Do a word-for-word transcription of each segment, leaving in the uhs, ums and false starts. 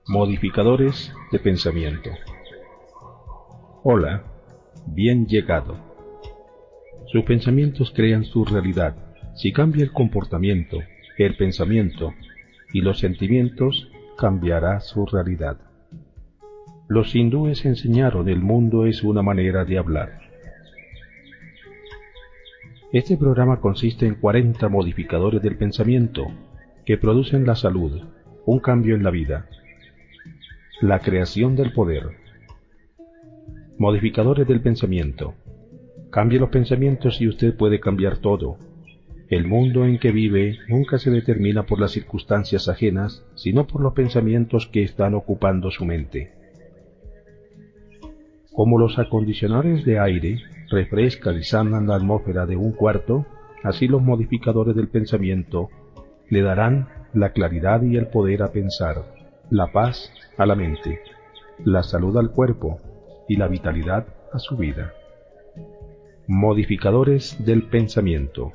Modificadores de pensamiento. Hola, bien llegado. Sus pensamientos crean su realidad. Si cambia el comportamiento, el pensamiento y los sentimientos, cambiará su realidad. Los hindúes enseñaron el mundo es una manera de hablar. Este programa consiste en cuarenta modificadores del pensamiento que producen la salud, un cambio en la vida, la creación del poder. Modificadores del pensamiento. Cambie los pensamientos y usted puede cambiar todo. El mundo en que vive nunca se determina por las circunstancias ajenas, sino por los pensamientos que están ocupando su mente. Como los acondicionadores de aire refrescan y sanan la atmósfera de un cuarto, así los modificadores del pensamiento le darán la claridad y el poder a pensar, la paz a la mente, la salud al cuerpo y la vitalidad a su vida. Modificadores del pensamiento.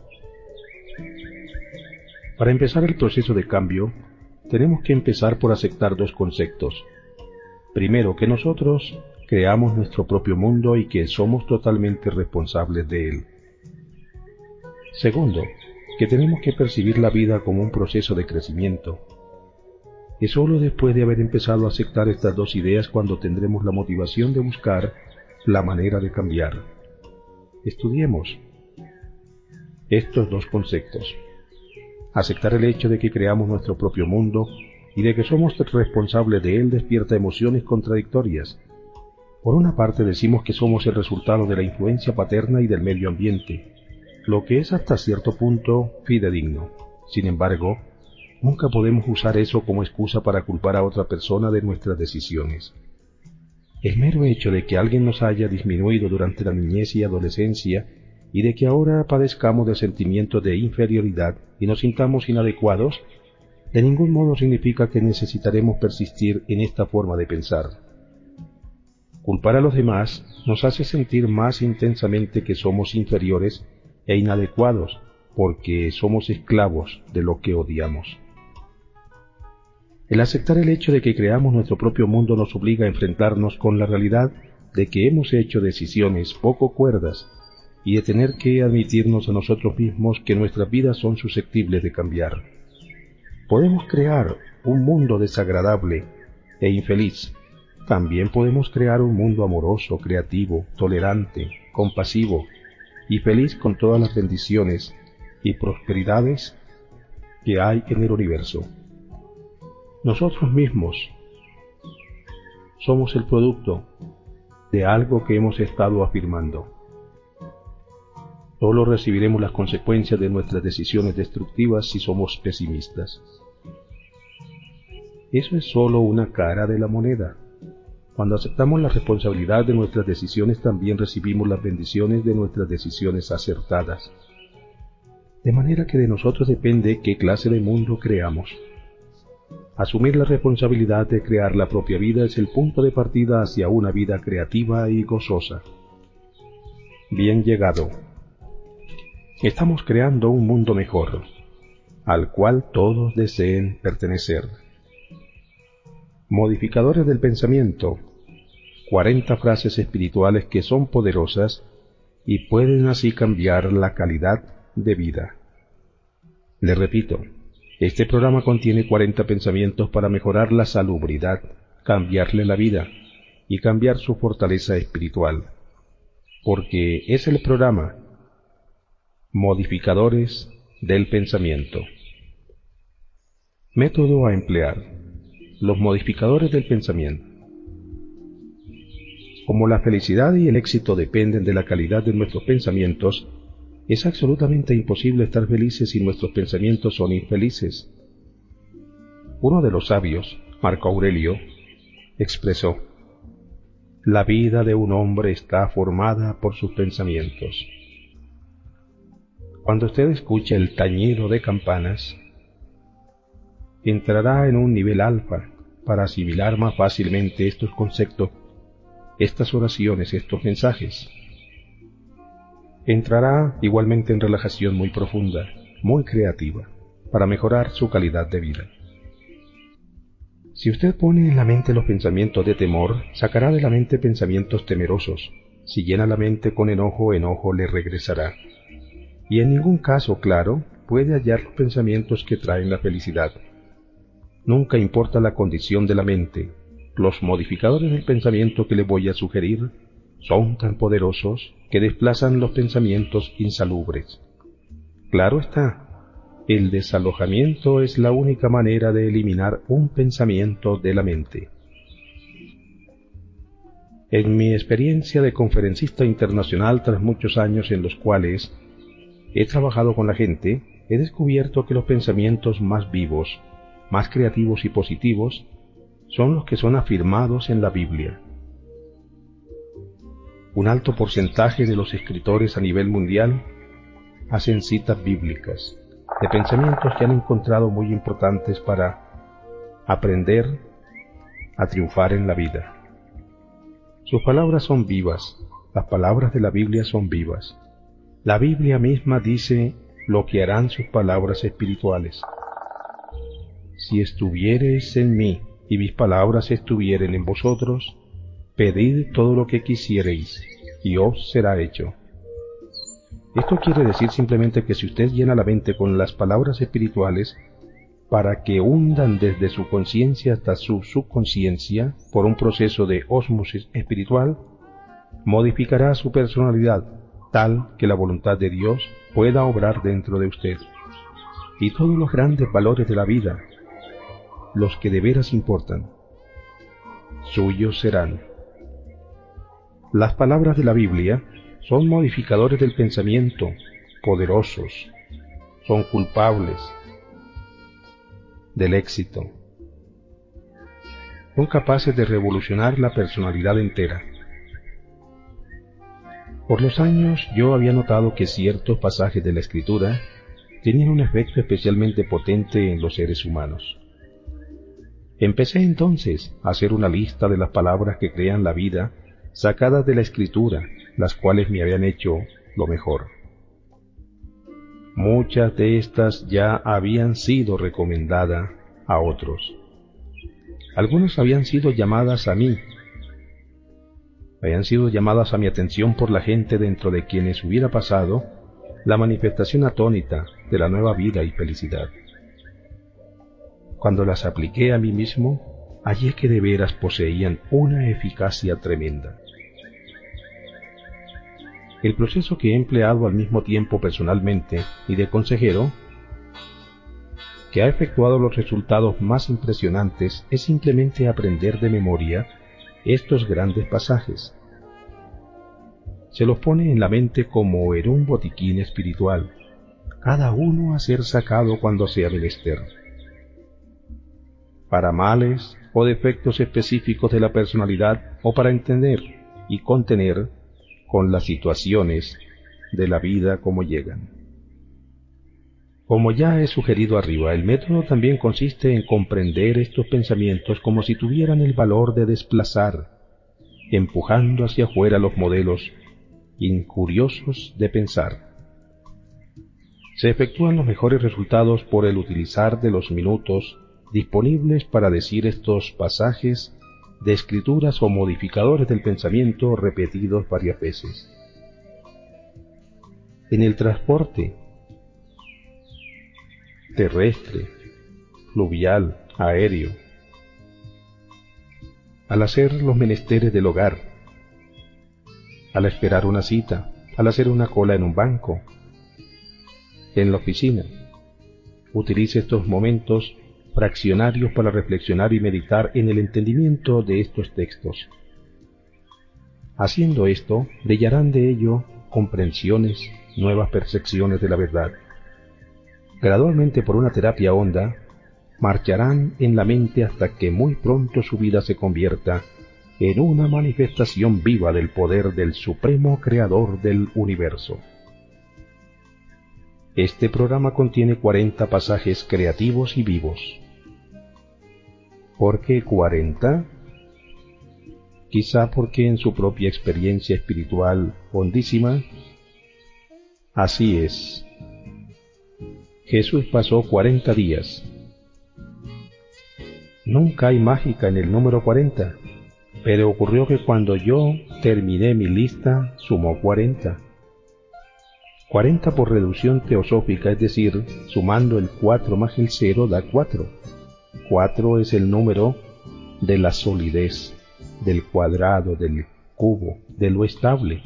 Para empezar el proceso de cambio, tenemos que empezar por aceptar dos conceptos. Primero, que nosotros creamos nuestro propio mundo y que somos totalmente responsables de él. Segundo, que tenemos que percibir la vida como un proceso de crecimiento. Es solo después de haber empezado a aceptar estas dos ideas cuando tendremos la motivación de buscar la manera de cambiar. Estudiemos estos dos conceptos. Aceptar el hecho de que creamos nuestro propio mundo y de que somos responsables de él despierta emociones contradictorias. Por una parte decimos que somos el resultado de la influencia paterna y del medio ambiente, lo que es hasta cierto punto fidedigno. Sin embargo, nunca podemos usar eso como excusa para culpar a otra persona de nuestras decisiones. El mero hecho de que alguien nos haya disminuido durante la niñez y adolescencia y de que ahora padezcamos de sentimientos de inferioridad y nos sintamos inadecuados, de ningún modo significa que necesitaremos persistir en esta forma de pensar. Culpar a los demás nos hace sentir más intensamente que somos inferiores e inadecuados porque somos esclavos de lo que odiamos. El aceptar el hecho de que creamos nuestro propio mundo nos obliga a enfrentarnos con la realidad de que hemos hecho decisiones poco cuerdas y de tener que admitirnos a nosotros mismos que nuestras vidas son susceptibles de cambiar. Podemos crear un mundo desagradable e infeliz. También podemos crear un mundo amoroso, creativo, tolerante, compasivo y feliz con todas las bendiciones y prosperidades que hay en el universo. Nosotros mismos somos el producto de algo que hemos estado afirmando. Solo recibiremos las consecuencias de nuestras decisiones destructivas si somos pesimistas. Eso es solo una cara de la moneda. Cuando aceptamos la responsabilidad de nuestras decisiones, también recibimos las bendiciones de nuestras decisiones acertadas. De manera que de nosotros depende qué clase de mundo creamos. Asumir la responsabilidad de crear la propia vida es el punto de partida hacia una vida creativa y gozosa. Bien llegado. Estamos creando un mundo mejor, al cual todos deseen pertenecer. Modificadores del pensamiento. cuarenta frases espirituales que son poderosas y pueden así cambiar la calidad de vida. Le repito, este programa contiene cuarenta pensamientos para mejorar la salubridad, cambiarle la vida y cambiar su fortaleza espiritual, porque es el programa Modificadores del pensamiento. Método a emplear. Los modificadores del pensamiento. Como la felicidad y el éxito dependen de la calidad de nuestros pensamientos, es absolutamente imposible estar felices si nuestros pensamientos son infelices. Uno de los sabios, Marco Aurelio, expresó: la vida de un hombre está formada por sus pensamientos. Cuando usted escuche el tañido de campanas, entrará en un nivel alfa para asimilar más fácilmente estos conceptos, estas oraciones, estos mensajes. Entrará igualmente en relajación muy profunda, muy creativa, para mejorar su calidad de vida. Si usted pone en la mente los pensamientos de temor, sacará de la mente pensamientos temerosos. Si llena la mente con enojo, enojo le regresará. Y en ningún caso, claro, puede hallar los pensamientos que traen la felicidad. Nunca importa la condición de la mente. Los modificadores del pensamiento que le voy a sugerir son tan poderosos que desplazan los pensamientos insalubres. Claro está, el desalojamiento es la única manera de eliminar un pensamiento de la mente. En mi experiencia de conferencista internacional tras muchos años en los cuales he trabajado con la gente, he descubierto que los pensamientos más vivos, más creativos y positivos son los que son afirmados en la Biblia. Un alto porcentaje de los escritores a nivel mundial hacen citas bíblicas de pensamientos que han encontrado muy importantes para aprender a triunfar en la vida. Sus palabras son vivas, las palabras de la Biblia son vivas. La Biblia misma dice lo que harán sus palabras espirituales. Si estuviereis en mí y mis palabras estuvieren en vosotros, pedid todo lo que quisiereis y os será hecho. Esto quiere decir simplemente que si usted llena la mente con las palabras espirituales para que hundan desde su conciencia hasta su subconsciencia por un proceso de ósmosis espiritual, modificará su personalidad tal que la voluntad de Dios pueda obrar dentro de usted. Y todos los grandes valores de la vida, los que de veras importan, suyos serán. Las palabras de la Biblia son modificadores del pensamiento, poderosos, son culpables del éxito, son capaces de revolucionar la personalidad entera. Por los años yo había notado que ciertos pasajes de la Escritura tenían un efecto especialmente potente en los seres humanos. Empecé entonces a hacer una lista de las palabras que crean la vida sacadas de la Escritura, las cuales me habían hecho lo mejor. Muchas de estas ya habían sido recomendadas a otros. Algunas habían sido llamadas a mí, habían sido llamadas a mi atención por la gente dentro de quienes hubiera pasado la manifestación atónita de la nueva vida y felicidad. Cuando las apliqué a mí mismo, hallé que de veras poseían una eficacia tremenda. El proceso que he empleado al mismo tiempo personalmente y de consejero, que ha efectuado los resultados más impresionantes, es simplemente aprender de memoria estos grandes pasajes. Se los pone en la mente como en un botiquín espiritual, cada uno a ser sacado cuando sea menester. Para males o defectos específicos de la personalidad o para entender y contener con las situaciones de la vida como llegan. Como ya he sugerido arriba, el método también consiste en comprender estos pensamientos como si tuvieran el valor de desplazar, empujando hacia afuera los modelos incuriosos de pensar. Se efectúan los mejores resultados por el utilizar de los minutos disponibles para decir estos pasajes de escrituras o modificadores del pensamiento repetidos varias veces. En el transporte terrestre, fluvial, aéreo, al hacer los menesteres del hogar, al esperar una cita, al hacer una cola en un banco, en la oficina, utilice estos momentos fraccionarios para reflexionar y meditar en el entendimiento de estos textos. Haciendo esto, brillarán de ello comprensiones, nuevas percepciones de la verdad. Gradualmente, por una terapia honda, marcharán en la mente hasta que muy pronto su vida se convierta en una manifestación viva del poder del Supremo Creador del Universo. Este programa contiene cuarenta pasajes creativos y vivos. ¿Por qué cuarenta? Quizá porque en su propia experiencia espiritual hondísima, así es. Jesús pasó cuarenta días Nunca hay mágica en el número cuarenta, pero ocurrió que cuando yo terminé mi lista sumó cuarenta. cuarenta por reducción teosófica, es decir, sumando el cuatro más el cero da cuatro. cuatro es el número de la solidez, del cuadrado, del cubo, de lo estable.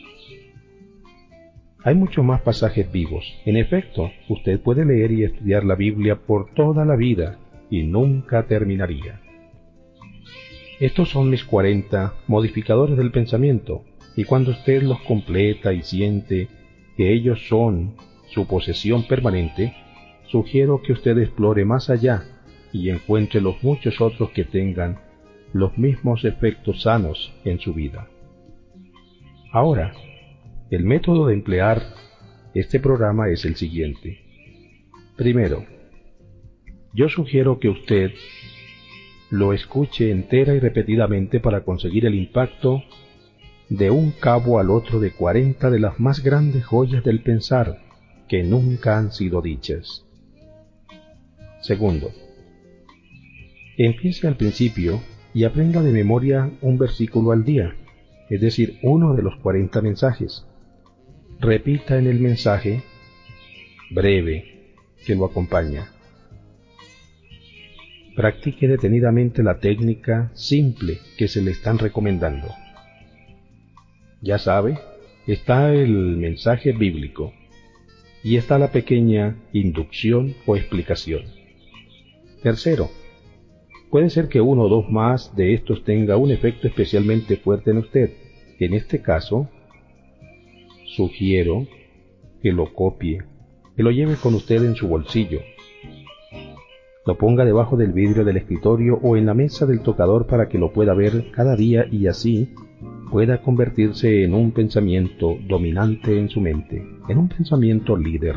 Hay muchos más pasajes vivos. En efecto, usted puede leer y estudiar la Biblia por toda la vida y nunca terminaría. Estos son mis cuarenta modificadores del pensamiento, y cuando usted los completa y siente que ellos son su posesión permanente, sugiero que usted explore más allá y encuentre los muchos otros que tengan los mismos efectos sanos en su vida. Ahora, el método de emplear este programa es el siguiente. Primero, yo sugiero que usted lo escuche entera y repetidamente para conseguir el impacto de un cabo al otro de cuarenta de las más grandes joyas del pensar que nunca han sido dichas. Segundo, empiece al principio y aprenda de memoria un versículo al día, es decir, uno de los cuarenta mensajes. Repita en el mensaje breve que lo acompaña. Practique detenidamente la técnica simple que se le están recomendando. Ya sabe, está el mensaje bíblico y está la pequeña inducción o explicación. Tercero, puede ser que uno o dos más de estos tenga un efecto especialmente fuerte en usted. En este caso, sugiero que lo copie, que lo lleve con usted en su bolsillo, lo ponga debajo del vidrio del escritorio o en la mesa del tocador para que lo pueda ver cada día y así pueda convertirse en un pensamiento dominante en su mente, en un pensamiento líder.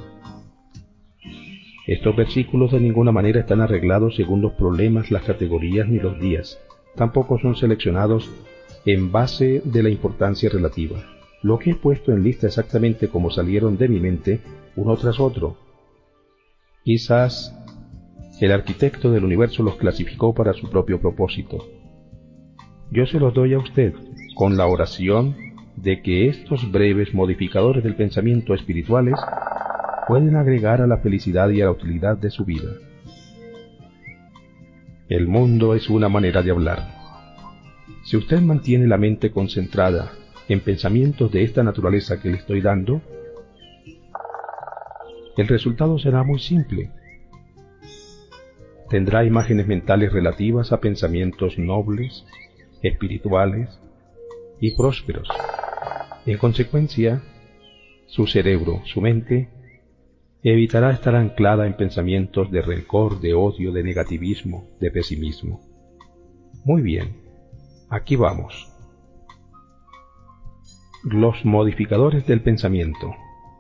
Estos versículos de ninguna manera están arreglados según los problemas, las categorías ni los días. Tampoco son seleccionados en base de la importancia relativa. Lo que he puesto en lista exactamente como salieron de mi mente, uno tras otro. Quizás el arquitecto del universo los clasificó para su propio propósito. Yo se los doy a usted, con la oración de que estos breves modificadores del pensamiento espirituales pueden agregar a la felicidad y a la utilidad de su vida. El mundo es una manera de hablar. Si usted mantiene la mente concentrada en pensamientos de esta naturaleza que le estoy dando, el resultado será muy simple. Tendrá imágenes mentales relativas a pensamientos nobles, espirituales y prósperos. En consecuencia, su cerebro, su mente, evitará estar anclada en pensamientos de rencor, de odio, de negativismo, de pesimismo. Muy bien, aquí vamos. Los modificadores del pensamiento.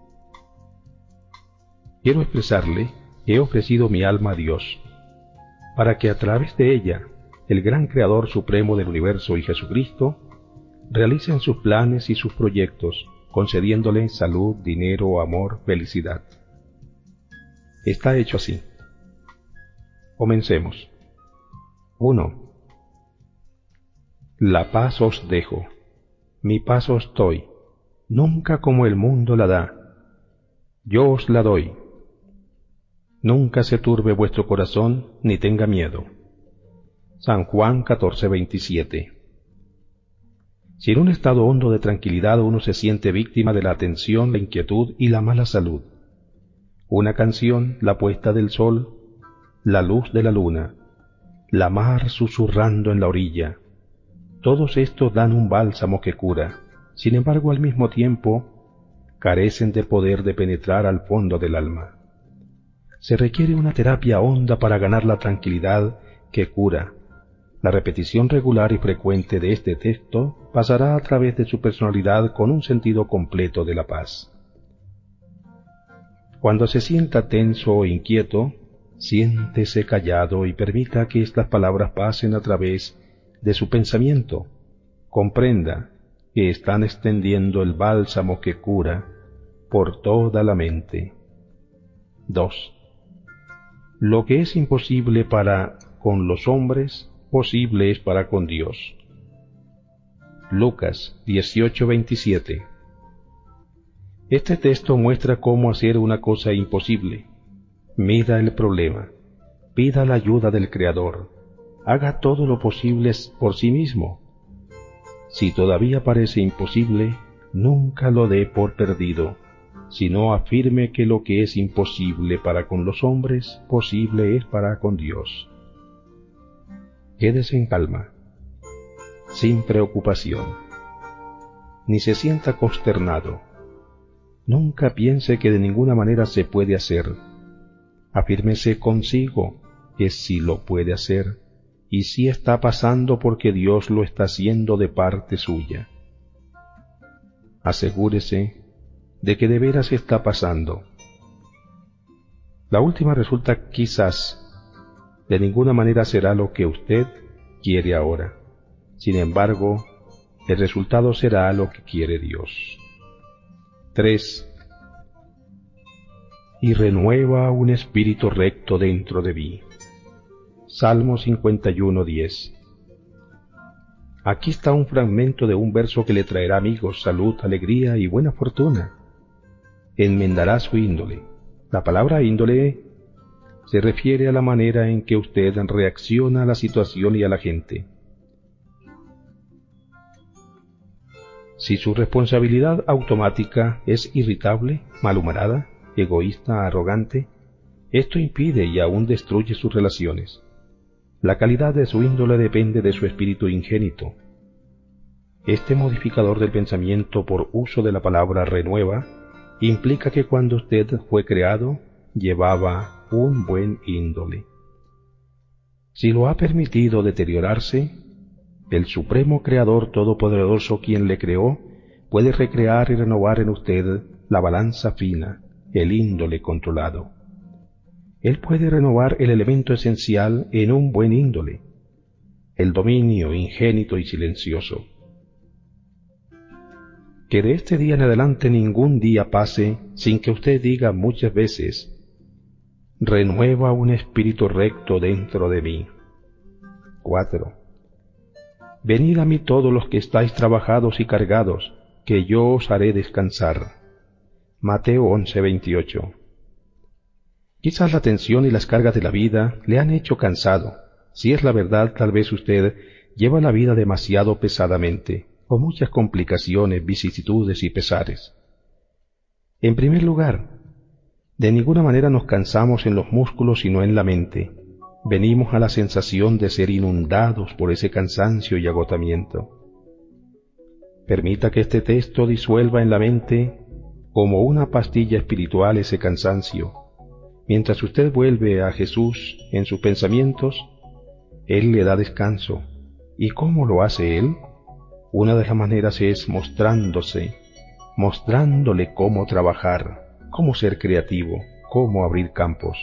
Quiero expresarle que he ofrecido mi alma a Dios, para que a través de ella, el gran Creador Supremo del Universo y Jesucristo, realicen sus planes y sus proyectos, concediéndole salud, dinero, amor, felicidad. Está hecho así. Comencemos. uno. La paz os dejo, mi paz os doy, nunca como el mundo la da. Yo os la doy. Nunca se turbe vuestro corazón, ni tenga miedo. San Juan catorce veintisiete. Si en un estado hondo de tranquilidad uno se siente víctima de la tensión, la inquietud y la mala salud, una canción, la puesta del sol, la luz de la luna, la mar susurrando en la orilla, todos estos dan un bálsamo que cura. Sin embargo, al mismo tiempo, carecen de poder de penetrar al fondo del alma. Se requiere una terapia honda para ganar la tranquilidad que cura. La repetición regular y frecuente de este texto pasará a través de su personalidad con un sentido completo de la paz. Cuando se sienta tenso o inquieto, siéntese callado y permita que estas palabras pasen a través de su pensamiento. Comprenda que están extendiendo el bálsamo que cura por toda la mente. dos. Lo que es imposible para con los hombres, posible es para con Dios. Lucas dieciocho veintisiete. Este texto muestra cómo hacer una cosa imposible. Mida el problema, pida la ayuda del Creador, haga todo lo posible por sí mismo. Si todavía parece imposible, nunca lo dé por perdido, sino afirme que lo que es imposible para con los hombres, posible es para con Dios. Quédese en calma, sin preocupación, ni se sienta consternado. Nunca piense que de ninguna manera se puede hacer. Afírmese consigo que sí lo puede hacer, y sí está pasando porque Dios lo está haciendo de parte suya. Asegúrese de que de veras está pasando. La última resulta quizás de ninguna manera será lo que usted quiere ahora. Sin embargo, el resultado será lo que quiere Dios. tres. Y renueva un espíritu recto dentro de mí. Salmo cincuenta y uno, diez. Aquí está un fragmento de un verso que le traerá amigos, salud, alegría y buena fortuna. Enmendará su índole. La palabra índole se refiere a la manera en que usted reacciona a la situación y a la gente. Si su responsabilidad automática es irritable, malhumorada, egoísta, arrogante, esto impide y aún destruye sus relaciones. La calidad de su índole depende de su espíritu ingénito. Este modificador del pensamiento por uso de la palabra renueva implica que cuando usted fue creado, llevaba un buen índole. Si lo ha permitido deteriorarse, el Supremo Creador Todopoderoso, quien le creó, puede recrear y renovar en usted la balanza fina, el índole controlado. Él puede renovar el elemento esencial en un buen índole, el dominio ingénito y silencioso. Que de este día en adelante ningún día pase sin que usted diga muchas veces: renueva un espíritu recto dentro de mí. cuatro. Venid a mí todos los que estáis trabajados y cargados, que yo os haré descansar. Mateo once veintiocho. Quizás la tensión y las cargas de la vida le han hecho cansado. Si es la verdad, tal vez usted lleva la vida demasiado pesadamente, con muchas complicaciones, vicisitudes y pesares. En primer lugar, de ninguna manera nos cansamos en los músculos sino en la mente. Venimos a la sensación de ser inundados por ese cansancio y agotamiento. Permita que este texto disuelva en la mente como una pastilla espiritual ese cansancio. Mientras usted vuelve a Jesús en sus pensamientos, Él le da descanso. ¿Y cómo lo hace Él? Una de las maneras es mostrándose, mostrándole cómo trabajar, cómo ser creativo, cómo abrir campos.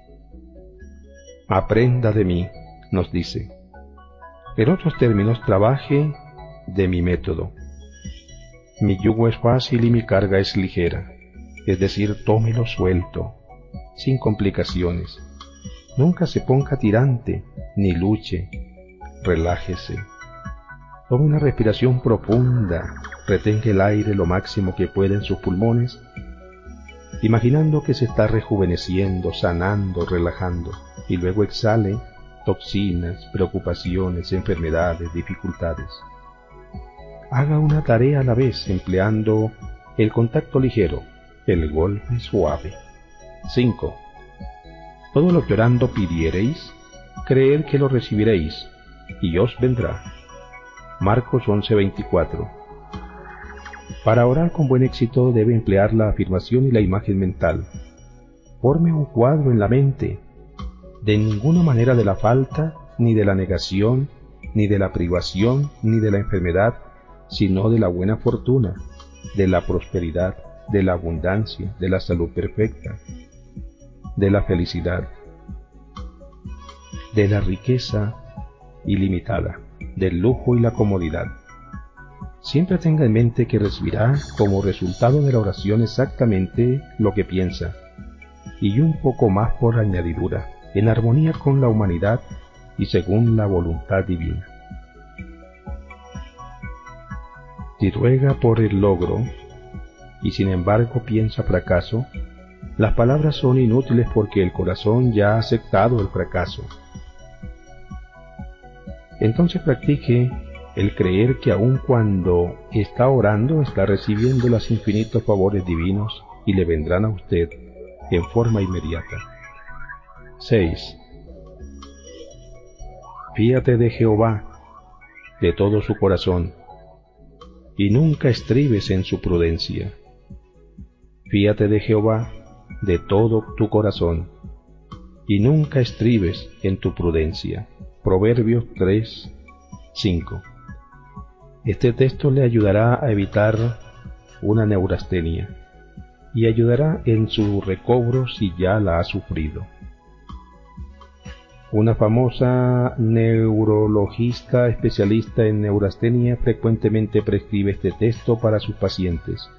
Aprenda de mí, nos dice. En otros términos, trabaje de mi método. Mi yugo es fácil y mi carga es ligera, es decir, tómelo suelto, sin complicaciones. Nunca se ponga tirante, ni luche. Relájese. Tome una respiración profunda, retenga el aire lo máximo que pueda en sus pulmones, imaginando que se está rejuveneciendo, sanando, relajando, y luego exhale toxinas, preocupaciones, enfermedades, dificultades. Haga una tarea a la vez, empleando el contacto ligero, el golpe suave. cinco. Todo lo que orando pidiereis, creed que lo recibiréis, y os vendrá. Marcos once veinticuatro. Para orar con buen éxito debe emplear la afirmación y la imagen mental. Forme un cuadro en la mente, de ninguna manera de la falta, ni de la negación, ni de la privación, ni de la enfermedad, sino de la buena fortuna, de la prosperidad, de la abundancia, de la salud perfecta, de la felicidad, de la riqueza ilimitada, del lujo y la comodidad. Siempre tenga en mente que recibirá como resultado de la oración exactamente lo que piensa, y un poco más por añadidura, en armonía con la humanidad y según la voluntad divina. Si ruega por el logro y sin embargo piensa fracaso, las palabras son inútiles porque el corazón ya ha aceptado el fracaso. Entonces practique el creer que aun cuando está orando está recibiendo los infinitos favores divinos y le vendrán a usted en forma inmediata. seis. Fíate de Jehová de todo su corazón y nunca estribes en su prudencia. Fíate de Jehová de todo tu corazón y nunca estribes en tu prudencia. Proverbios tres, cinco. Este texto le ayudará a evitar una neurastenia y ayudará en su recobro si ya la ha sufrido. Una famosa neurologista especialista en neurastenia frecuentemente prescribe este texto para sus pacientes.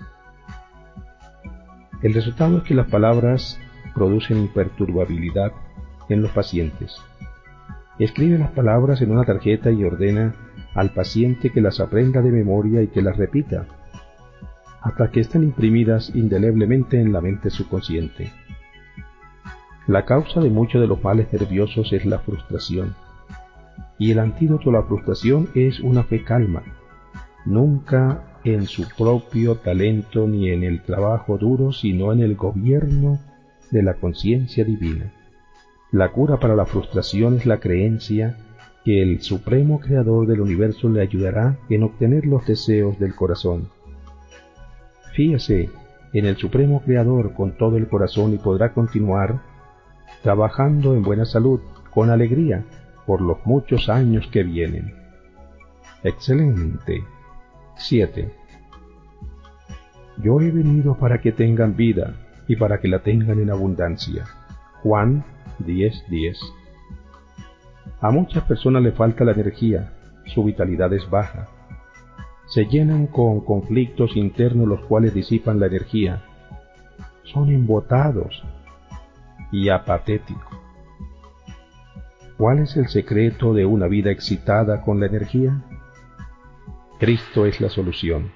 El resultado es que las palabras producen imperturbabilidad en los pacientes. Escribe las palabras en una tarjeta y ordena al paciente que las aprenda de memoria y que las repita, hasta que estén imprimidas indeleblemente en la mente subconsciente. La causa de muchos de los males nerviosos es la frustración, y el antídoto a la frustración es una fe calma, nunca en su propio talento ni en el trabajo duro, sino en el gobierno de la conciencia divina. La cura para la frustración es la creencia que el Supremo Creador del Universo le ayudará en obtener los deseos del corazón. Fíese en el Supremo Creador con todo el corazón y podrá continuar trabajando en buena salud, con alegría, por los muchos años que vienen. Excelente. siete. Yo he venido para que tengan vida y para que la tengan en abundancia. Juan diez, diez. A muchas personas le falta la energía, su vitalidad es baja. Se llenan con conflictos internos los cuales disipan la energía. Son embotados y apatéticos. ¿Cuál es el secreto de una vida excitada con la energía? Cristo es la solución.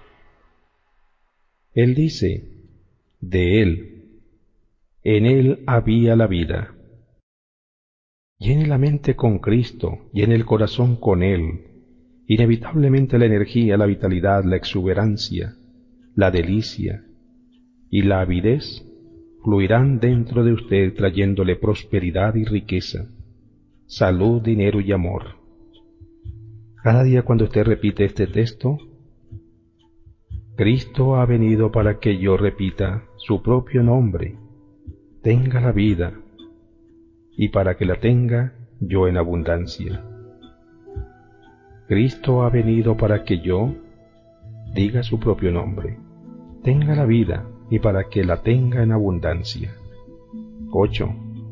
Él dice, de Él, en Él había la vida. Llene la mente con Cristo, llene el corazón con Él. Inevitablemente la energía, la vitalidad, la exuberancia, la delicia y la avidez fluirán dentro de usted trayéndole prosperidad y riqueza, salud, dinero y amor. Cada día cuando usted repite este texto, Cristo ha venido para que yo repita su propio nombre, tenga la vida, y para que la tenga yo en abundancia. Cristo ha venido para que yo diga su propio nombre, tenga la vida, y para que la tenga en abundancia. ocho.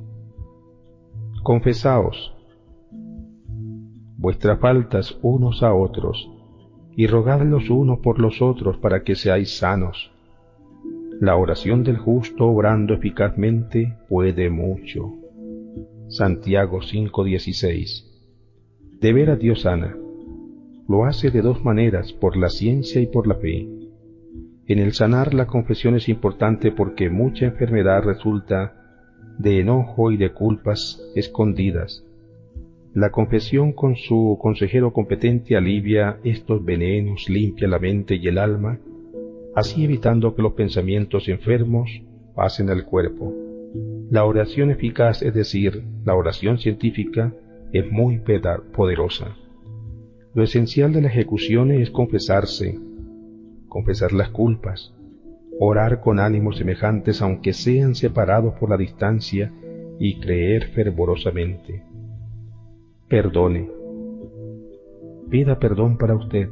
Confesaos vuestras faltas unos a otros, y rogad los unos por los otros para que seáis sanos. La oración del justo obrando eficazmente puede mucho. Santiago cinco dieciséis. De veras Dios sana. Lo hace de dos maneras, por la ciencia y por la fe. En el sanar la confesión es importante porque mucha enfermedad resulta de enojo y de culpas escondidas. La confesión con su consejero competente alivia estos venenos, limpia la mente y el alma, así evitando que los pensamientos enfermos pasen al cuerpo. La oración eficaz, es decir, la oración científica, es muy poderosa. Lo esencial de la ejecución es confesarse, confesar las culpas, orar con ánimos semejantes aunque sean separados por la distancia y creer fervorosamente. Perdone. Pida perdón para usted.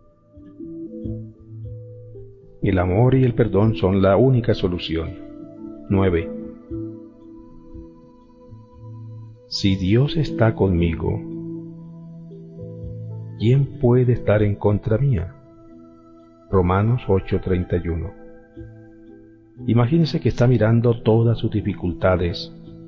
El amor y el perdón son la única solución. nueve. Si Dios está conmigo, ¿quién puede estar en contra mía? Romanos ocho treinta y uno. Imagínese que está mirando todas sus dificultades,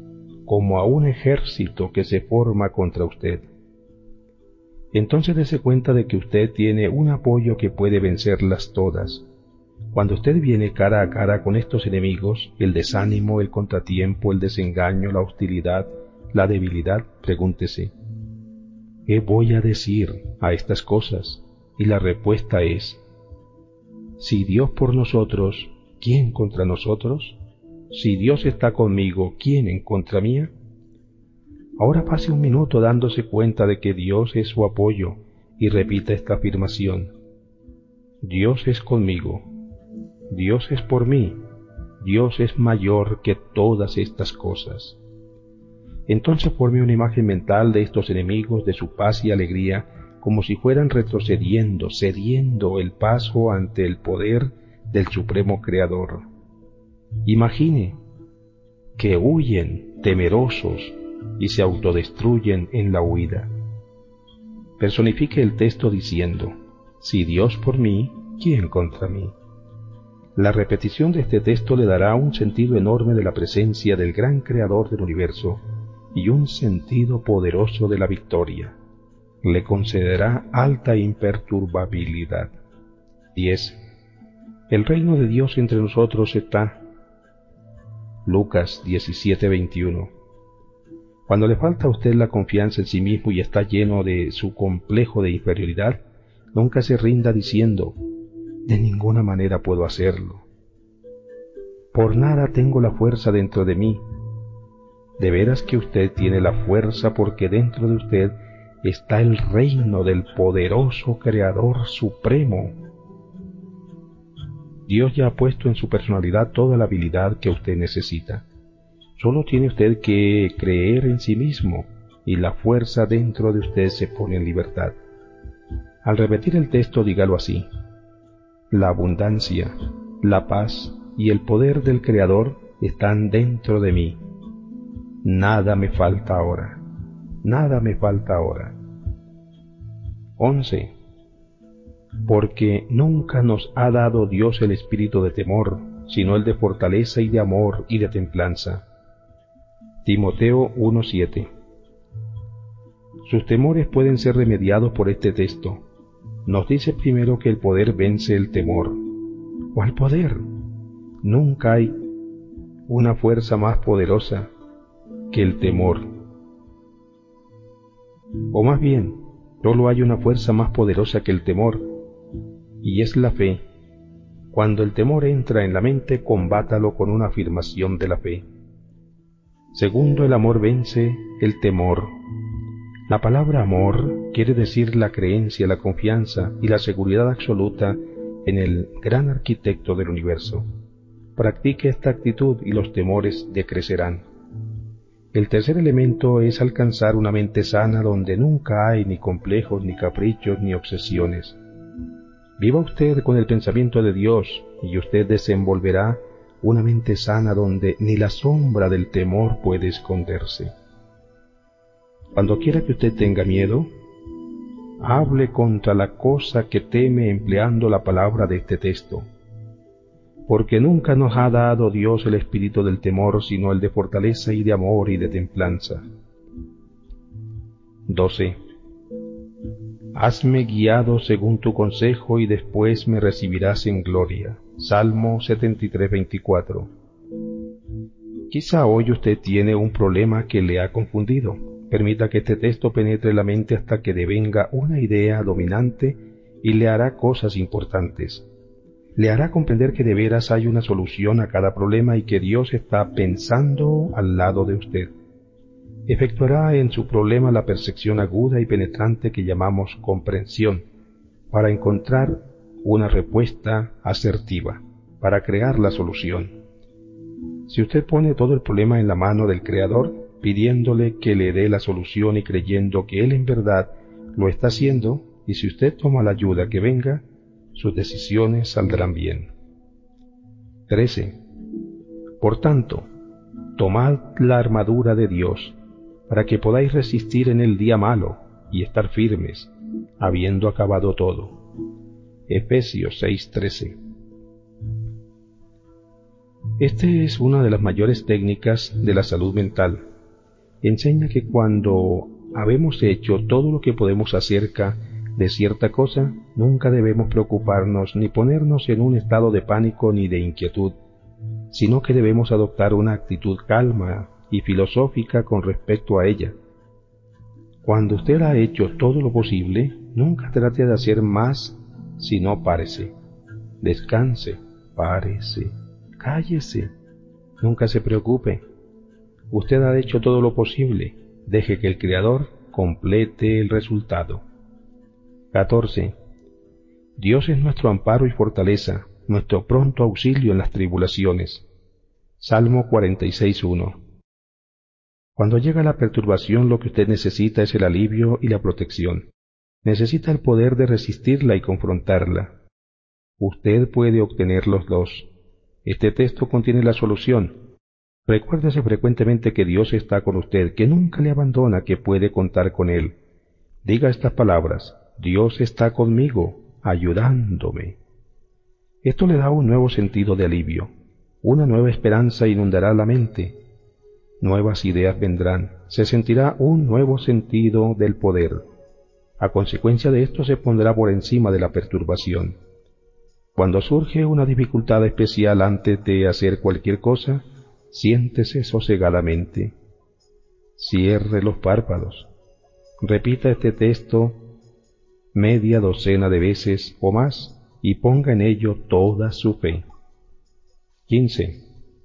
como a un ejército que se forma contra usted. Entonces dése cuenta de que usted tiene un apoyo que puede vencerlas todas. Cuando usted viene cara a cara con estos enemigos, el desánimo, el contratiempo, el desengaño, la hostilidad, la debilidad, pregúntese, ¿qué voy a decir a estas cosas? Y la respuesta es, si Dios por nosotros, ¿quién contra nosotros? Si Dios está conmigo, ¿quién en contra mía? Ahora pase un minuto dándose cuenta de que Dios es su apoyo y repita esta afirmación. Dios es conmigo. Dios es por mí. Dios es mayor que todas estas cosas. Entonces forme una imagen mental de estos enemigos, de su paz y alegría, como si fueran retrocediendo, cediendo el paso ante el poder del Supremo Creador. Imagine que huyen temerosos y se autodestruyen en la huida. Personifique el texto diciendo, si Dios por mí, ¿quién contra mí? La repetición de este texto le dará un sentido enorme de la presencia del gran Creador del universo y un sentido poderoso de la victoria. Le concederá alta imperturbabilidad. diez. El reino de Dios entre nosotros está. Lucas diecisiete veintiuno. Cuando le falta a usted la confianza en sí mismo y está lleno de su complejo de inferioridad, nunca se rinda diciendo, de ninguna manera puedo hacerlo. Por nada tengo la fuerza dentro de mí. De veras que usted tiene la fuerza porque dentro de usted está el reino del poderoso Creador Supremo. Dios ya ha puesto en su personalidad toda la habilidad que usted necesita. Solo tiene usted que creer en sí mismo y la fuerza dentro de usted se pone en libertad. Al repetir el texto, dígalo así. La abundancia, la paz y el poder del Creador están dentro de mí. Nada me falta ahora. Nada me falta ahora. once. Porque nunca nos ha dado Dios el espíritu de temor, sino el de fortaleza y de amor y de templanza. Timoteo uno siete. Sus temores pueden ser remediados por este texto. Nos dice primero que el poder vence el temor. ¿Cuál poder? Nunca hay una fuerza más poderosa que el temor. O más bien, solo hay una fuerza más poderosa que el temor, y es la fe. Cuando el temor entra en la mente, combátalo con una afirmación de la fe. Segundo, el amor vence el temor. La palabra amor quiere decir la creencia, la confianza y la seguridad absoluta en el gran arquitecto del universo. Practique esta actitud y los temores decrecerán. El tercer elemento es alcanzar una mente sana donde nunca hay ni complejos, ni caprichos, ni obsesiones. Viva usted con el pensamiento de Dios y usted desenvolverá una mente sana donde ni la sombra del temor puede esconderse. Cuando quiera que usted tenga miedo, hable contra la cosa que teme empleando la palabra de este texto. Porque nunca nos ha dado Dios el espíritu del temor, sino el de fortaleza y de amor y de templanza. doce. Hazme guiado según tu consejo y después me recibirás en gloria. Salmo setenta y tres veinticuatro. Quizá hoy usted tiene un problema que le ha confundido. Permita que este texto penetre la mente hasta que devenga una idea dominante y le hará cosas importantes. Le hará comprender que de veras hay una solución a cada problema y que Dios está pensando al lado de usted. Efectuará en su problema la percepción aguda y penetrante que llamamos comprensión, para encontrar una respuesta asertiva, para crear la solución. Si usted pone todo el problema en la mano del Creador, pidiéndole que le dé la solución y creyendo que Él en verdad lo está haciendo, y si usted toma la ayuda que venga, sus decisiones saldrán bien. trece. Por tanto, tomad la armadura de Dios, para que podáis resistir en el día malo y estar firmes, habiendo acabado todo. Efesios seis trece. Esta es una de las mayores técnicas de la salud mental, enseña que cuando habemos hecho todo lo que podemos acerca de cierta cosa, nunca debemos preocuparnos ni ponernos en un estado de pánico ni de inquietud, sino que debemos adoptar una actitud calma y filosófica con respecto a ella. Cuando usted ha hecho todo lo posible, nunca trate de hacer más, sino párese, descanse, párese, cállese, nunca se preocupe. Usted ha hecho todo lo posible, deje que el Creador complete el resultado. catorce. Dios es nuestro amparo y fortaleza, nuestro pronto auxilio en las tribulaciones. Salmo cuarenta y seis, uno. Cuando llega la perturbación, lo que usted necesita es el alivio y la protección. Necesita el poder de resistirla y confrontarla. Usted puede obtener los dos. Este texto contiene la solución. Recuérdese frecuentemente que Dios está con usted, que nunca le abandona, que puede contar con Él. Diga estas palabras: Dios está conmigo, ayudándome. Esto le da un nuevo sentido de alivio. Una nueva esperanza inundará la mente. Nuevas ideas vendrán. Se sentirá un nuevo sentido del poder. A consecuencia de esto se pondrá por encima de la perturbación. Cuando surge una dificultad especial antes de hacer cualquier cosa, siéntese sosegadamente. Cierre los párpados. Repita este texto media docena de veces o más y ponga en ello toda su fe. quince.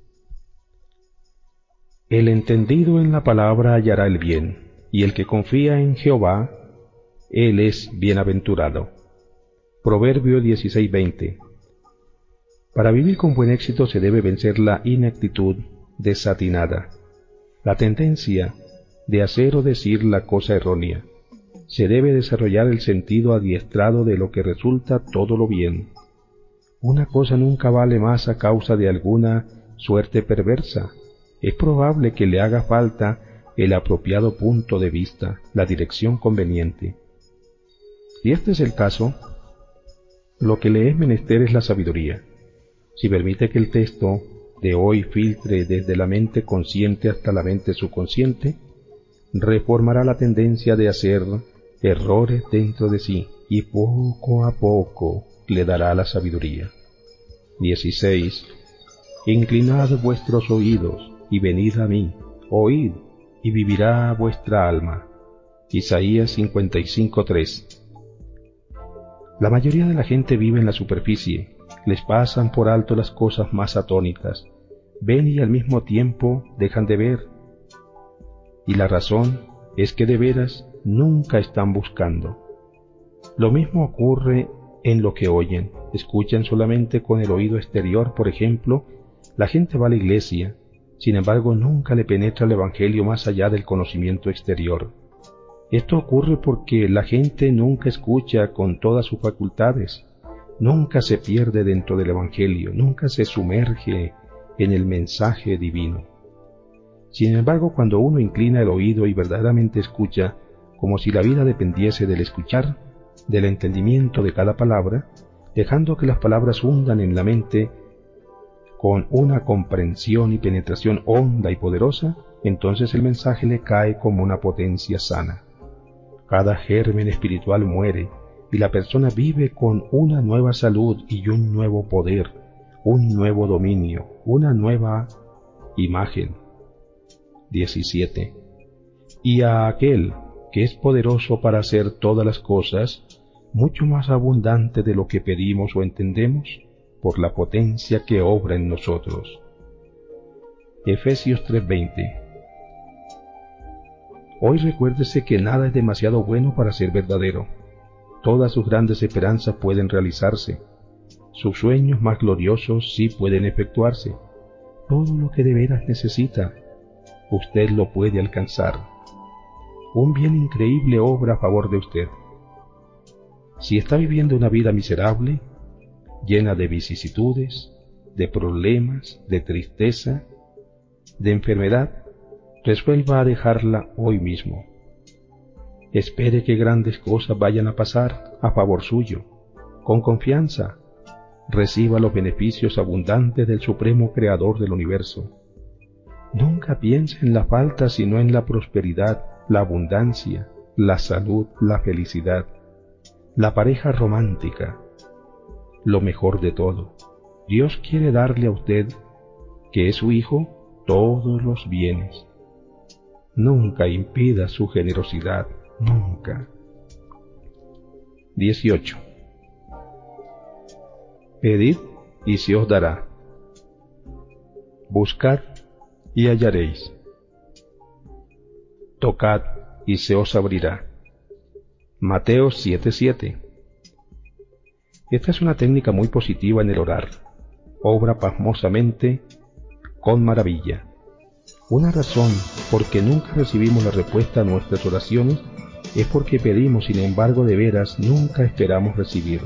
El entendido en la palabra hallará el bien, y el que confía en Jehová, él es bienaventurado. Proverbio dieciséis, veinte. Para vivir con buen éxito se debe vencer la ineptitud desatinada, la tendencia de hacer o decir la cosa errónea. Se debe desarrollar el sentido adiestrado de lo que resulta todo lo bien. Una cosa nunca vale más a causa de alguna suerte perversa. Es probable que le haga falta el apropiado punto de vista, la dirección conveniente. Si este es el caso, lo que le es menester es la sabiduría. Si permite que el texto de hoy filtre desde la mente consciente hasta la mente subconsciente, reformará la tendencia de hacer errores dentro de sí y poco a poco le dará la sabiduría. dieciséis. Inclinad vuestros oídos y venid a mí, oíd y vivirá vuestra alma. Isaías cincuenta y cinco, tres. La mayoría de la gente vive en la superficie, les pasan por alto las cosas más atónitas, ven y al mismo tiempo dejan de ver. Y la razón es que de veras nunca están buscando. Lo mismo ocurre en lo que oyen, escuchan solamente con el oído exterior. Por ejemplo, la gente va a la iglesia, sin embargo nunca le penetra el Evangelio más allá del conocimiento exterior. Esto ocurre porque la gente nunca escucha con todas sus facultades, nunca se pierde dentro del Evangelio, nunca se sumerge en el mensaje divino. Sin embargo, cuando uno inclina el oído y verdaderamente escucha, como si la vida dependiese del escuchar, del entendimiento de cada palabra, dejando que las palabras hundan en la mente con una comprensión y penetración honda y poderosa, entonces el mensaje le cae como una potencia sana. Cada germen espiritual muere y la persona vive con una nueva salud y un nuevo poder, un nuevo dominio, una nueva imagen. diecisiete. Y a aquel que es poderoso para hacer todas las cosas, mucho más abundante de lo que pedimos o entendemos, por la potencia que obra en nosotros. Efesios tres, veinte. Hoy recuérdese que nada es demasiado bueno para ser verdadero. Todas sus grandes esperanzas pueden realizarse. Sus sueños más gloriosos sí pueden efectuarse. Todo lo que de veras necesita, usted lo puede alcanzar. Un bien increíble obra a favor de usted. Si está viviendo una vida miserable, llena de vicisitudes, de problemas, de tristeza, de enfermedad, resuelva a dejarla hoy mismo. Espere que grandes cosas vayan a pasar a favor suyo. Con confianza, reciba los beneficios abundantes del Supremo Creador del Universo. Nunca piense en la falta sino en la prosperidad, la abundancia, la salud, la felicidad, la pareja romántica, lo mejor de todo. Dios quiere darle a usted, que es su hijo, todos los bienes. Nunca impida su generosidad, nunca. dieciocho. Pedid y se os dará. Buscad y hallaréis. Tocad y se os abrirá. Mateo siete siete. Esta es una técnica muy positiva en el orar. Obra pasmosamente, con maravilla. Una razón por que nunca recibimos la respuesta a nuestras oraciones es porque pedimos, sin embargo, de veras nunca esperamos recibir.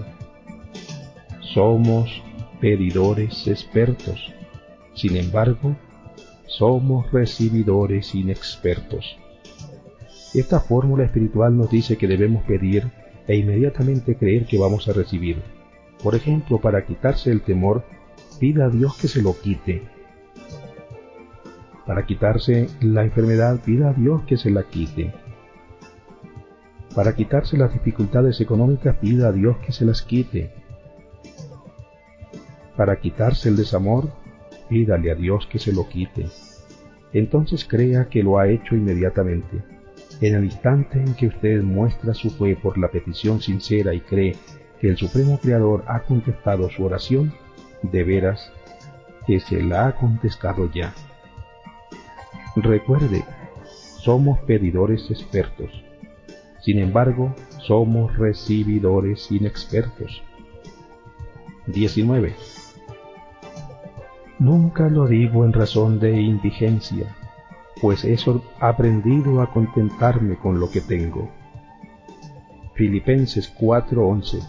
Somos pedidores expertos, sin embargo, somos recibidores inexpertos. Esta fórmula espiritual nos dice que debemos pedir e inmediatamente creer que vamos a recibir. Por ejemplo, para quitarse el temor, pida a Dios que se lo quite. Para quitarse la enfermedad, pida a Dios que se la quite. Para quitarse las dificultades económicas, pida a Dios que se las quite. Para quitarse el desamor, pídale a Dios que se lo quite. Entonces crea que lo ha hecho inmediatamente. En el instante en que usted muestra su fe por la petición sincera y cree que el Supremo Creador ha contestado su oración, de veras que se la ha contestado ya. Recuerde, somos pedidores expertos. Sin embargo, somos recibidores inexpertos. diecinueve. Nunca lo digo en razón de indigencia, pues he aprendido a contentarme con lo que tengo. Filipenses cuatro once.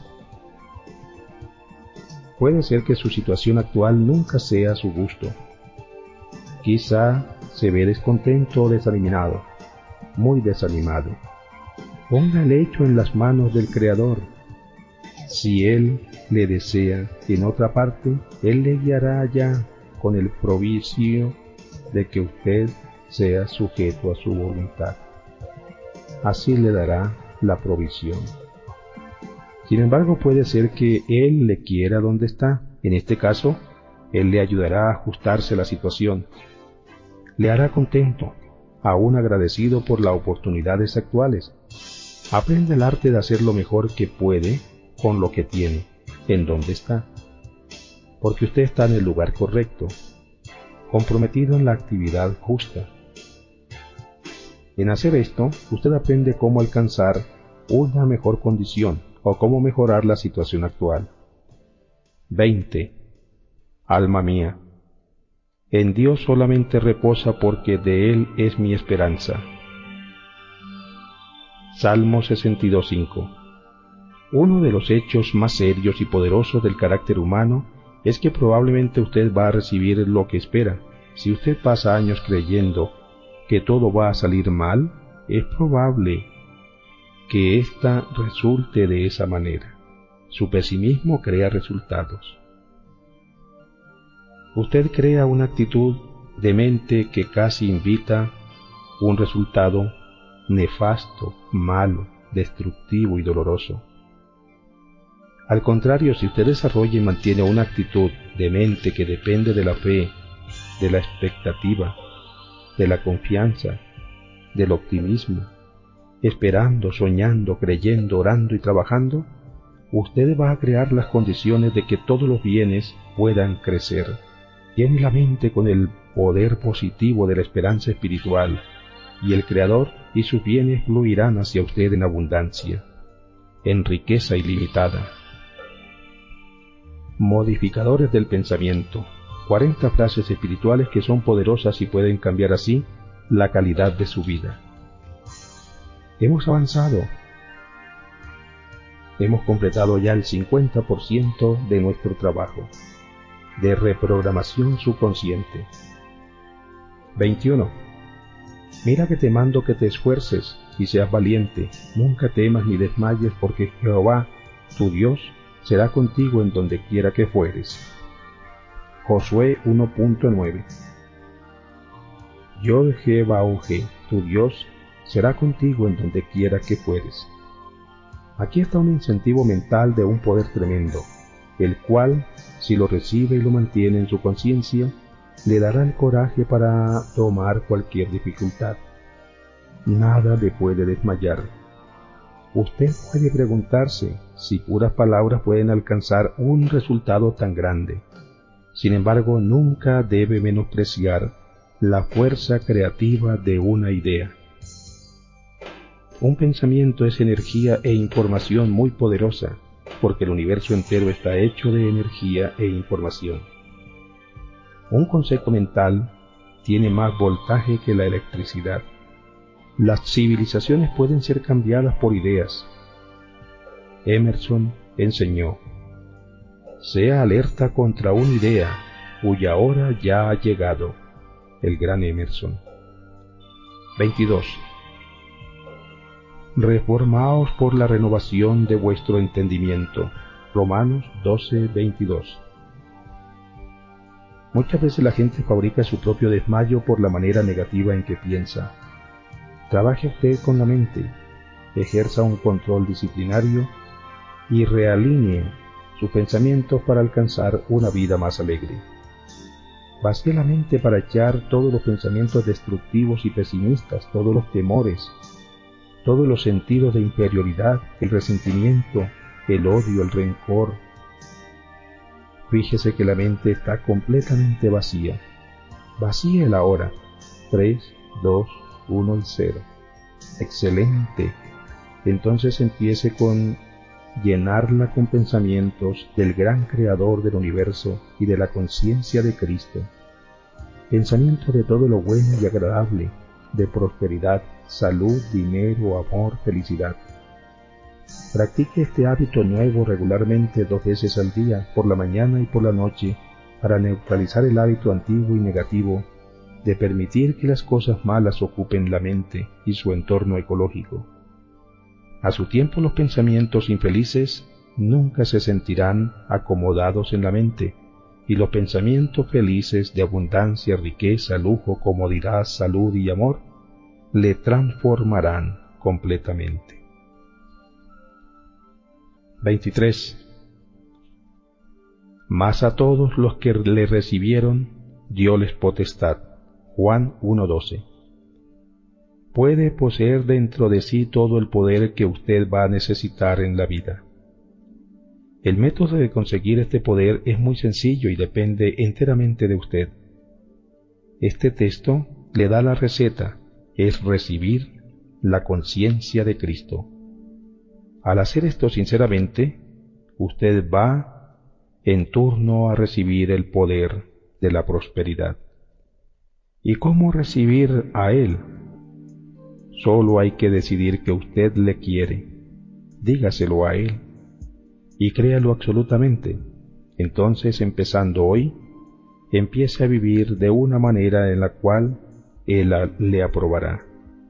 Puede ser que su situación actual nunca sea a su gusto. Quizá se ve descontento o desanimado, muy desanimado. Ponga el hecho en las manos del Creador. Si Él le desea en otra parte, Él le guiará allá con el proviso de que usted sea sujeto a su voluntad. Así le dará la provisión. Sin embargo, puede ser que Él le quiera donde está. En este caso, Él le ayudará a ajustarse a la situación. Le hará contento, aún agradecido por las oportunidades actuales. Aprende el arte de hacer lo mejor que puede con lo que tiene, en donde está. Porque usted está en el lugar correcto, comprometido en la actividad justa. En hacer esto, usted aprende cómo alcanzar una mejor condición o cómo mejorar la situación actual. veinte. Alma mía, en Dios solamente reposa porque de Él es mi esperanza. Salmo sesenta y dos cinco. Uno de los hechos más serios y poderosos del carácter humano es que probablemente usted va a recibir lo que espera. Si usted pasa años creyendo que todo va a salir mal, es probable que ésta resulte de esa manera. Su pesimismo crea resultados. Usted crea una actitud de mente que casi invita un resultado nefasto, malo, destructivo y doloroso. Al contrario, si usted desarrolla y mantiene una actitud de mente que depende de la fe, de la expectativa, de la confianza, del optimismo, esperando, soñando, creyendo, orando y trabajando, usted va a crear las condiciones de que todos los bienes puedan crecer. Llene la mente con el poder positivo de la esperanza espiritual, y el Creador y sus bienes fluirán hacia usted en abundancia, en riqueza ilimitada. Modificadores del pensamiento. cuarenta frases espirituales que son poderosas y pueden cambiar así la calidad de su vida. Hemos avanzado. Hemos completado ya el cincuenta por ciento de nuestro trabajo de reprogramación subconsciente. veintiuno. Mira que te mando que te esfuerces y seas valiente. Nunca temas ni desmayes, porque Jehová, tu Dios, será contigo en donde quiera que fueres. Josué uno punto nueve. Yod He Vau He, tu Dios, será contigo en donde quiera que fueres. Aquí está un incentivo mental de un poder tremendo, el cual, si lo recibe y lo mantiene en su conciencia, le dará el coraje para tomar cualquier dificultad. Nada le puede desmayar. Usted puede preguntarse si puras palabras pueden alcanzar un resultado tan grande. Sin embargo, nunca debe menospreciar la fuerza creativa de una idea. Un pensamiento es energía e información muy poderosa, porque el universo entero está hecho de energía e información. Un concepto mental tiene más voltaje que la electricidad. Las civilizaciones pueden ser cambiadas por ideas. Emerson enseñó: sea alerta contra una idea cuya hora ya ha llegado. El gran Emerson. veintidós. Reformaos por la renovación de vuestro entendimiento. Romanos doce veintidós. Muchas veces la gente fabrica su propio desmayo por la manera negativa en que piensa. Trabaje usted con la mente, ejerza un control disciplinario y realinee sus pensamientos para alcanzar una vida más alegre. Vacíe la mente para echar todos los pensamientos destructivos y pesimistas, todos los temores, todos los sentidos de inferioridad, el resentimiento, el odio, el rencor. Fíjese que la mente está completamente vacía. Vacíela ahora. tres, dos, uno y cero. Excelente. Entonces empiece con llenarla con pensamientos del gran Creador del universo y de la conciencia de Cristo. Pensamientos de todo lo bueno y agradable, de prosperidad, salud, dinero, amor, felicidad. Practique este hábito nuevo regularmente dos veces al día, por la mañana y por la noche, para neutralizar el hábito antiguo y negativo de permitir que las cosas malas ocupen la mente y su entorno ecológico. A su tiempo los pensamientos infelices nunca se sentirán acomodados en la mente, y los pensamientos felices de abundancia, riqueza, lujo, comodidad, salud y amor le transformarán completamente. veintitrés. Mas a todos los que le recibieron, dióles potestad. Juan uno doce. Puede poseer dentro de sí todo el poder que usted va a necesitar en la vida. El método de conseguir este poder es muy sencillo y depende enteramente de usted. Este texto le da la receta, es recibir la conciencia de Cristo. Al hacer esto sinceramente, usted va en turno a recibir el poder de la prosperidad. ¿Y cómo recibir a Él? Solo hay que decidir que usted le quiere. Dígaselo a Él y créalo absolutamente. Entonces, empezando hoy, empiece a vivir de una manera en la cual Él le aprobará.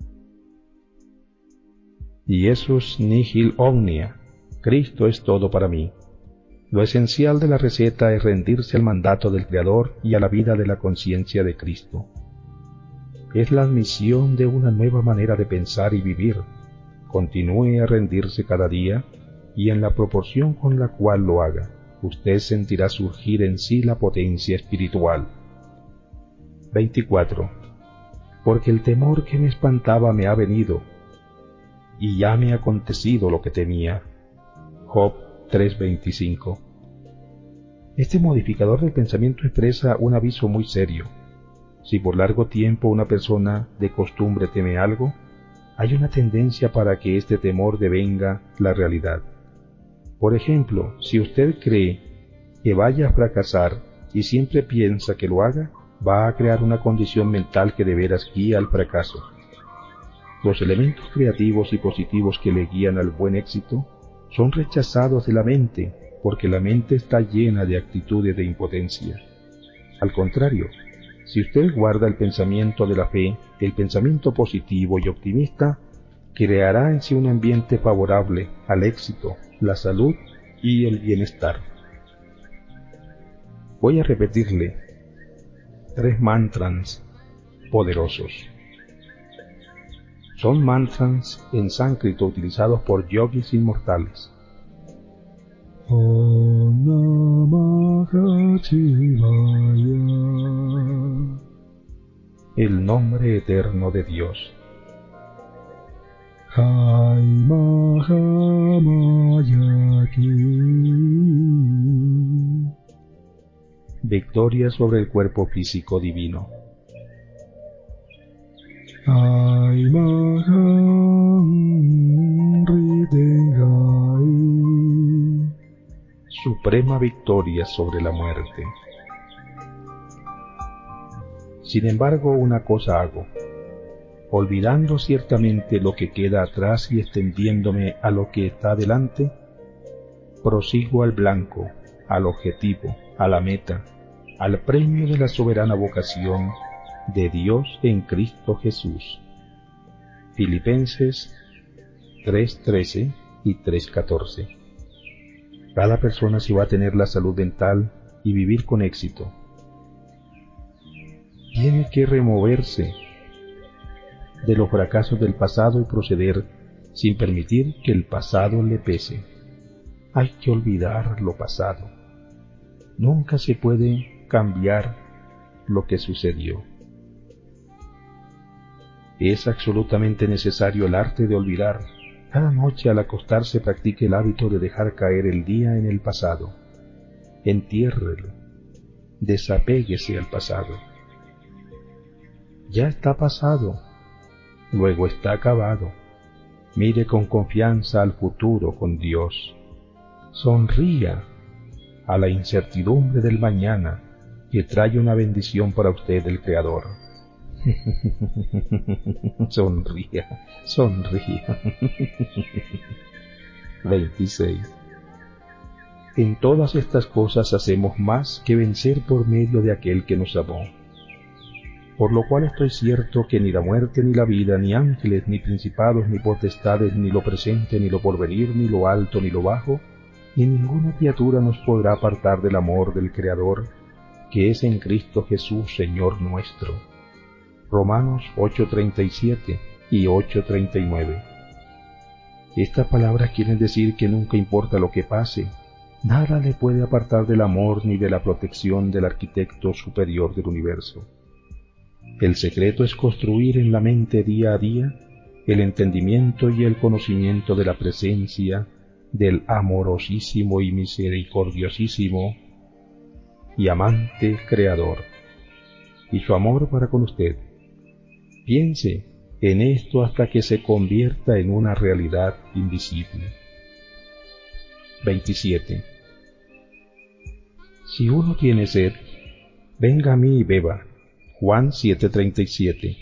Iesus nihil omnia. Cristo es todo para mí. Lo esencial de la receta es rendirse al mandato del Creador y a la vida de la conciencia de Cristo. Es la admisión de una nueva manera de pensar y vivir. Continúe a rendirse cada día y en la proporción con la cual lo haga, usted sentirá surgir en sí la potencia espiritual. veinticuatro. Porque el temor que me espantaba me ha venido, y ya me ha acontecido lo que temía. Job tres veinticinco. Este modificador del pensamiento expresa un aviso muy serio. Si por largo tiempo una persona de costumbre teme algo, hay una tendencia para que este temor devenga la realidad. Por ejemplo, si usted cree que vaya a fracasar y siempre piensa que lo haga, va a crear una condición mental que de veras guía al fracaso. Los elementos creativos y positivos que le guían al buen éxito son rechazados de la mente, porque la mente está llena de actitudes de impotencia. Al contrario, si usted guarda el pensamiento de la fe, el pensamiento positivo y optimista, creará en sí un ambiente favorable al éxito, la salud y el bienestar. Voy a repetirle tres mantras poderosos. Son mantras en sánscrito utilizados por yogis inmortales. Om Namah Shivaya. El nombre eterno de Dios. Hai Mahamayaki. Victoria sobre el cuerpo físico divino. Hai Maham Ridengai. Suprema victoria sobre la muerte. Sin embargo, una cosa hago, olvidando ciertamente lo que queda atrás y extendiéndome a lo que está delante, prosigo al blanco, al objetivo, a la meta, al premio de la soberana vocación de Dios en Cristo Jesús. Filipenses tres trece y tres catorce. Cada persona si va a tener la salud mental y vivir con éxito, tiene que removerse de los fracasos del pasado y proceder sin permitir que el pasado le pese. Hay que olvidar lo pasado. Nunca se puede cambiar lo que sucedió. Es absolutamente necesario el arte de olvidar. Cada noche al acostarse practique el hábito de dejar caer el día en el pasado. Entiérrelo. Desapéguese al pasado. Ya está pasado. Luego está acabado. Mire con confianza al futuro con Dios. Sonría a la incertidumbre del mañana que trae una bendición para usted del Creador. Sonría, sonría. veintiséis. En todas estas cosas hacemos más que vencer por medio de aquel que nos amó. Por lo cual estoy cierto que ni la muerte, ni la vida, ni ángeles, ni principados, ni potestades, ni lo presente, ni lo porvenir, ni lo alto, ni lo bajo, ni ninguna criatura nos podrá apartar del amor del Creador, que es en Cristo Jesús, Señor nuestro. Romanos ocho treinta y siete y ocho treinta y nueve. Estas palabras quieren decir que nunca importa lo que pase, nada le puede apartar del amor ni de la protección del arquitecto superior del universo. El secreto es construir en la mente día a día el entendimiento y el conocimiento de la presencia del amorosísimo y misericordiosísimo y amante Creador, y su amor para con usted. Piense en esto hasta que se convierta en una realidad invisible. veintisiete. Si uno tiene sed, venga a mí y beba. Juan siete treinta y siete.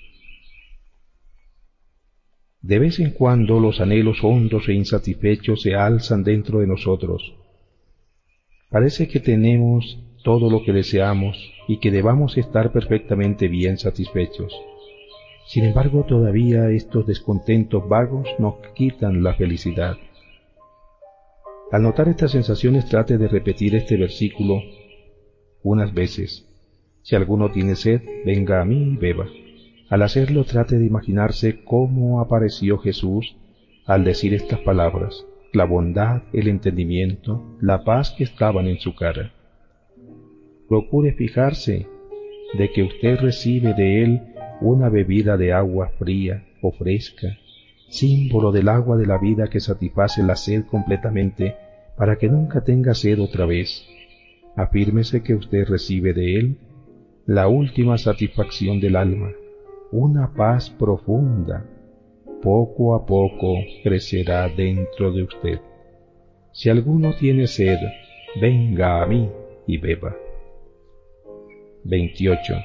De vez en cuando los anhelos hondos e insatisfechos se alzan dentro de nosotros. Parece que tenemos todo lo que deseamos y que debamos estar perfectamente bien satisfechos. Sin embargo, todavía estos descontentos vagos nos quitan la felicidad. Al notar estas sensaciones, trate de repetir este versículo unas veces. Si alguno tiene sed, venga a mí y beba. Al hacerlo, trate de imaginarse cómo apareció Jesús al decir estas palabras, la bondad, el entendimiento, la paz que estaban en su cara. Procure fijarse de que usted recibe de Él una bebida de agua fría o fresca, símbolo del agua de la vida que satisface la sed completamente para que nunca tenga sed otra vez. Afírmese que usted recibe de Él la última satisfacción del alma, una paz profunda. Poco a poco crecerá dentro de usted. Si alguno tiene sed, venga a mí y beba. veintiocho.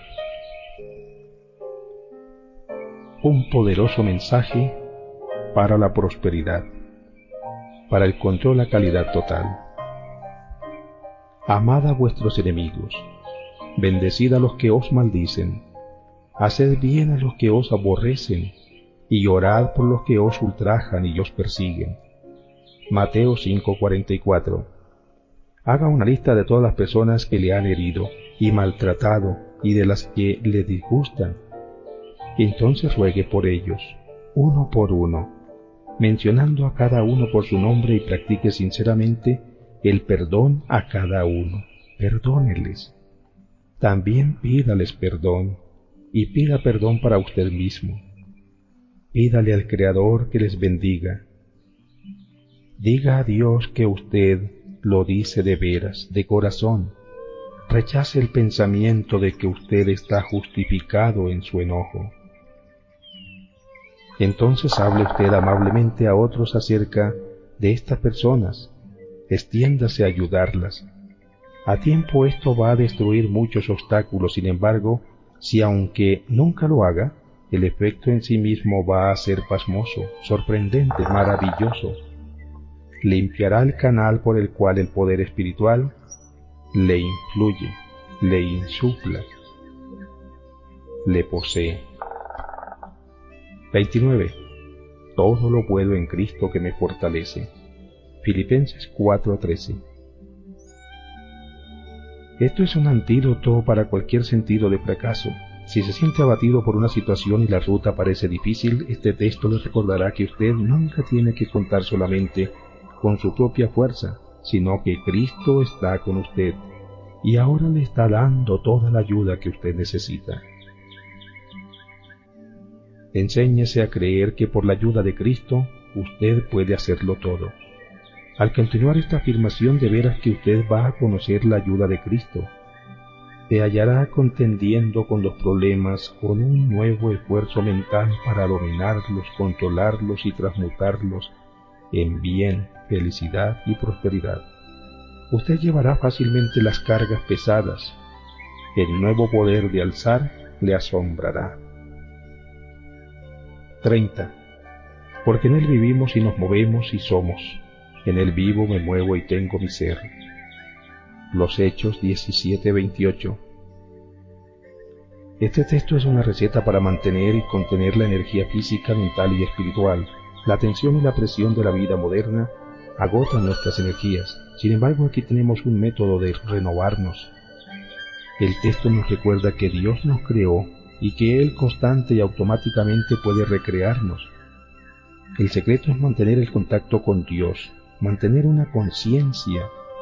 Un poderoso mensaje para la prosperidad, para el control a calidad total. Amad a vuestros enemigos, bendecid a los que os maldicen, haced bien a los que os aborrecen, y orad por los que os ultrajan y os persiguen. Mateo cinco cuarenta y cuatro. Haga una lista de todas las personas que le han herido y maltratado y de las que le disgustan, Entonces ruegue por ellos, uno por uno, mencionando a cada uno por su nombre y practique sinceramente el perdón a cada uno. Perdóneles. También pídales perdón y pida perdón para usted mismo. Pídale al Creador que les bendiga. Diga a Dios que usted lo dice de veras, de corazón. Rechace el pensamiento de que usted está justificado en su enojo. Entonces hable usted amablemente a otros acerca de estas personas. Extiéndase a ayudarlas. A tiempo esto va a destruir muchos obstáculos, sin embargo, si aunque nunca lo haga, el efecto en sí mismo va a ser pasmoso, sorprendente, maravilloso. Limpiará el canal por el cual el poder espiritual le influye, le insufla, le posee. veintinueve. Todo lo puedo en Cristo que me fortalece. Filipenses cuatro trece. Esto es un antídoto para cualquier sentido de fracaso. Si se siente abatido por una situación y la ruta parece difícil, este texto le recordará que usted nunca tiene que contar solamente con su propia fuerza, sino que Cristo está con usted y ahora le está dando toda la ayuda que usted necesita. Enséñese a creer que por la ayuda de Cristo usted puede hacerlo todo. Al continuar esta afirmación, de veras que usted va a conocer la ayuda de Cristo. Se hallará contendiendo con los problemas con un nuevo esfuerzo mental para dominarlos, controlarlos y transmutarlos en bien, felicidad y prosperidad. Usted llevará fácilmente las cargas pesadas. El nuevo poder de alzar le asombrará. treinta. Porque en Él vivimos y nos movemos y somos. En Él vivo, me muevo y tengo mi ser. Los Hechos diecisiete veintiocho. Este texto es una receta para mantener y contener la energía física, mental y espiritual. La tensión y la presión de la vida moderna agotan nuestras energías. Sin embargo, aquí tenemos un método de renovarnos. El texto nos recuerda que Dios nos creó y que Él constante y automáticamente puede recrearnos. El secreto es mantener el contacto con Dios, mantener una conciencia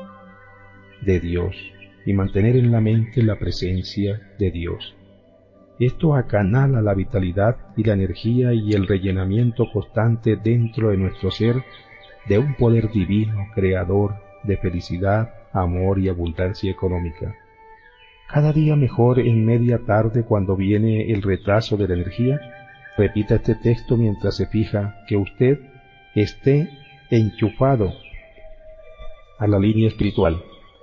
de Dios y mantener en la mente la presencia de Dios. Esto acanala la vitalidad y la energía y el rellenamiento constante dentro de nuestro ser de un poder divino, creador, de felicidad, amor y abundancia económica. Cada día mejor en media tarde, cuando viene el retraso de la energía, repita este texto mientras se fija que usted esté enchufado a la línea espiritual.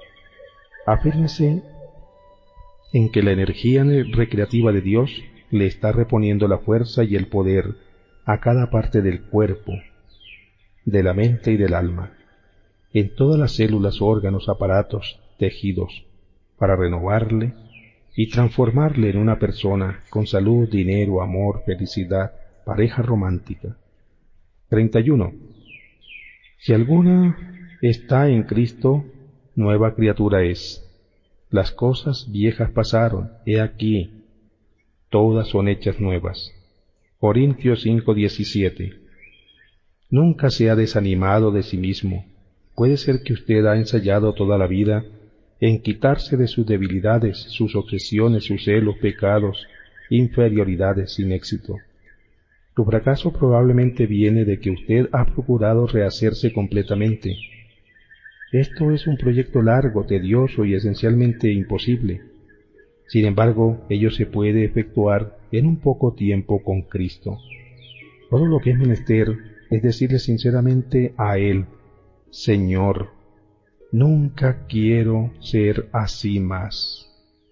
Afírmese en que la energía recreativa de Dios le está reponiendo la fuerza y el poder a cada parte del cuerpo, de la mente y del alma, en todas las células, órganos, aparatos, tejidos, para renovarle y transformarle en una persona con salud, dinero, amor, felicidad, pareja romántica. treinta y uno. Si alguna está en Cristo, nueva criatura es. Las cosas viejas pasaron, he aquí, todas son hechas nuevas. Corintios cinco diecisiete. Nunca se ha desanimado de sí mismo. Puede ser que usted ha ensayado toda la vida en quitarse de sus debilidades, sus obsesiones, sus celos, pecados, inferioridades sin éxito. Su fracaso probablemente viene de que usted ha procurado rehacerse completamente. Esto es un proyecto largo, tedioso y esencialmente imposible. Sin embargo, ello se puede efectuar en un poco tiempo con Cristo. Todo lo que es menester es decirle sinceramente a Él: Señor, nunca quiero ser así más.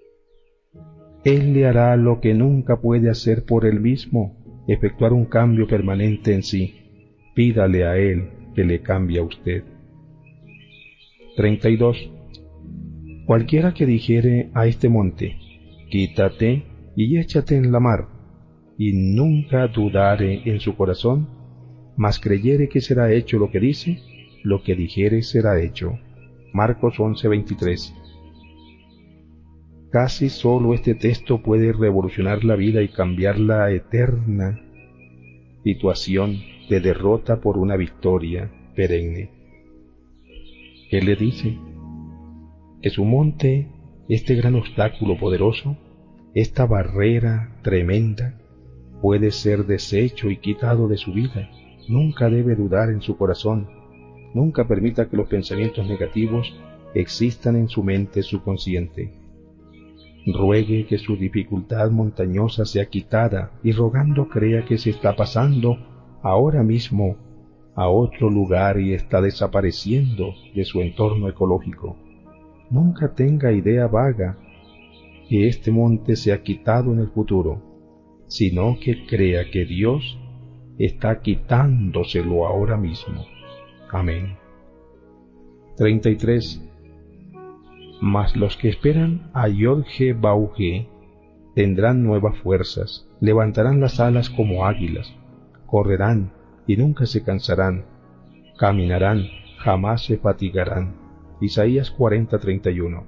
Él le hará lo que nunca puede hacer por él mismo, efectuar un cambio permanente en sí. Pídale a Él que le cambie a usted. treinta y dos. Cualquiera que dijere a este monte, quítate y échate en la mar, y nunca dudare en su corazón, mas creyere que será hecho lo que dice, lo que dijere será hecho. Marcos once veintitrés. Casi solo este texto puede revolucionar la vida y cambiar la eterna situación de derrota por una victoria perenne. Él le dice que su monte, este gran obstáculo poderoso, esta barrera tremenda, puede ser deshecho y quitado de su vida. Nunca debe dudar en su corazón. Nunca permita que los pensamientos negativos existan en su mente subconsciente. Ruegue que su dificultad montañosa sea quitada y rogando crea que se está pasando ahora mismo a otro lugar y está desapareciendo de su entorno ecológico. Nunca tenga idea vaga que este monte sea quitado en el futuro, sino que crea que Dios está quitándoselo ahora mismo. Amén. treinta y tres. Mas los que esperan a Yod-He-Vau-He tendrán nuevas fuerzas, levantarán las alas como águilas, correrán y nunca se cansarán, caminarán, jamás se fatigarán. Isaías cuarenta, treinta y uno.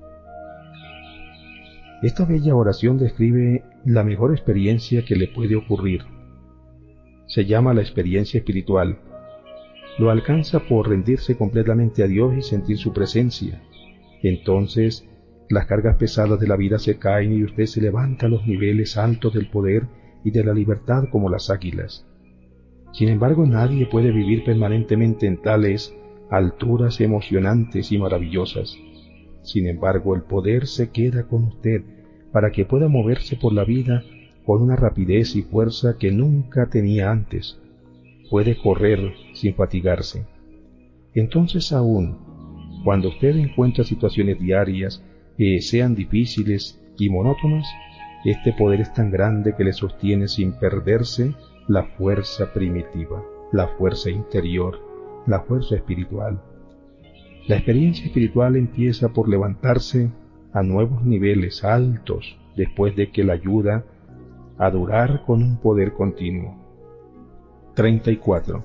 Esta bella oración describe la mejor experiencia que le puede ocurrir. Se llama la experiencia espiritual. Lo alcanza por rendirse completamente a Dios y sentir su presencia. Entonces, las cargas pesadas de la vida se caen y usted se levanta a los niveles altos del poder y de la libertad como las águilas. Sin embargo, nadie puede vivir permanentemente en tales alturas emocionantes y maravillosas. Sin embargo, el poder se queda con usted para que pueda moverse por la vida con una rapidez y fuerza que nunca tenía antes. Puede correr sin fatigarse. Entonces, aún cuando usted encuentra situaciones diarias que sean difíciles y monótonas, este poder es tan grande que le sostiene sin perderse la fuerza primitiva, la fuerza interior, la fuerza espiritual. La experiencia espiritual empieza por levantarse a nuevos niveles altos después de que la ayuda a durar con un poder continuo. treinta y cuatro.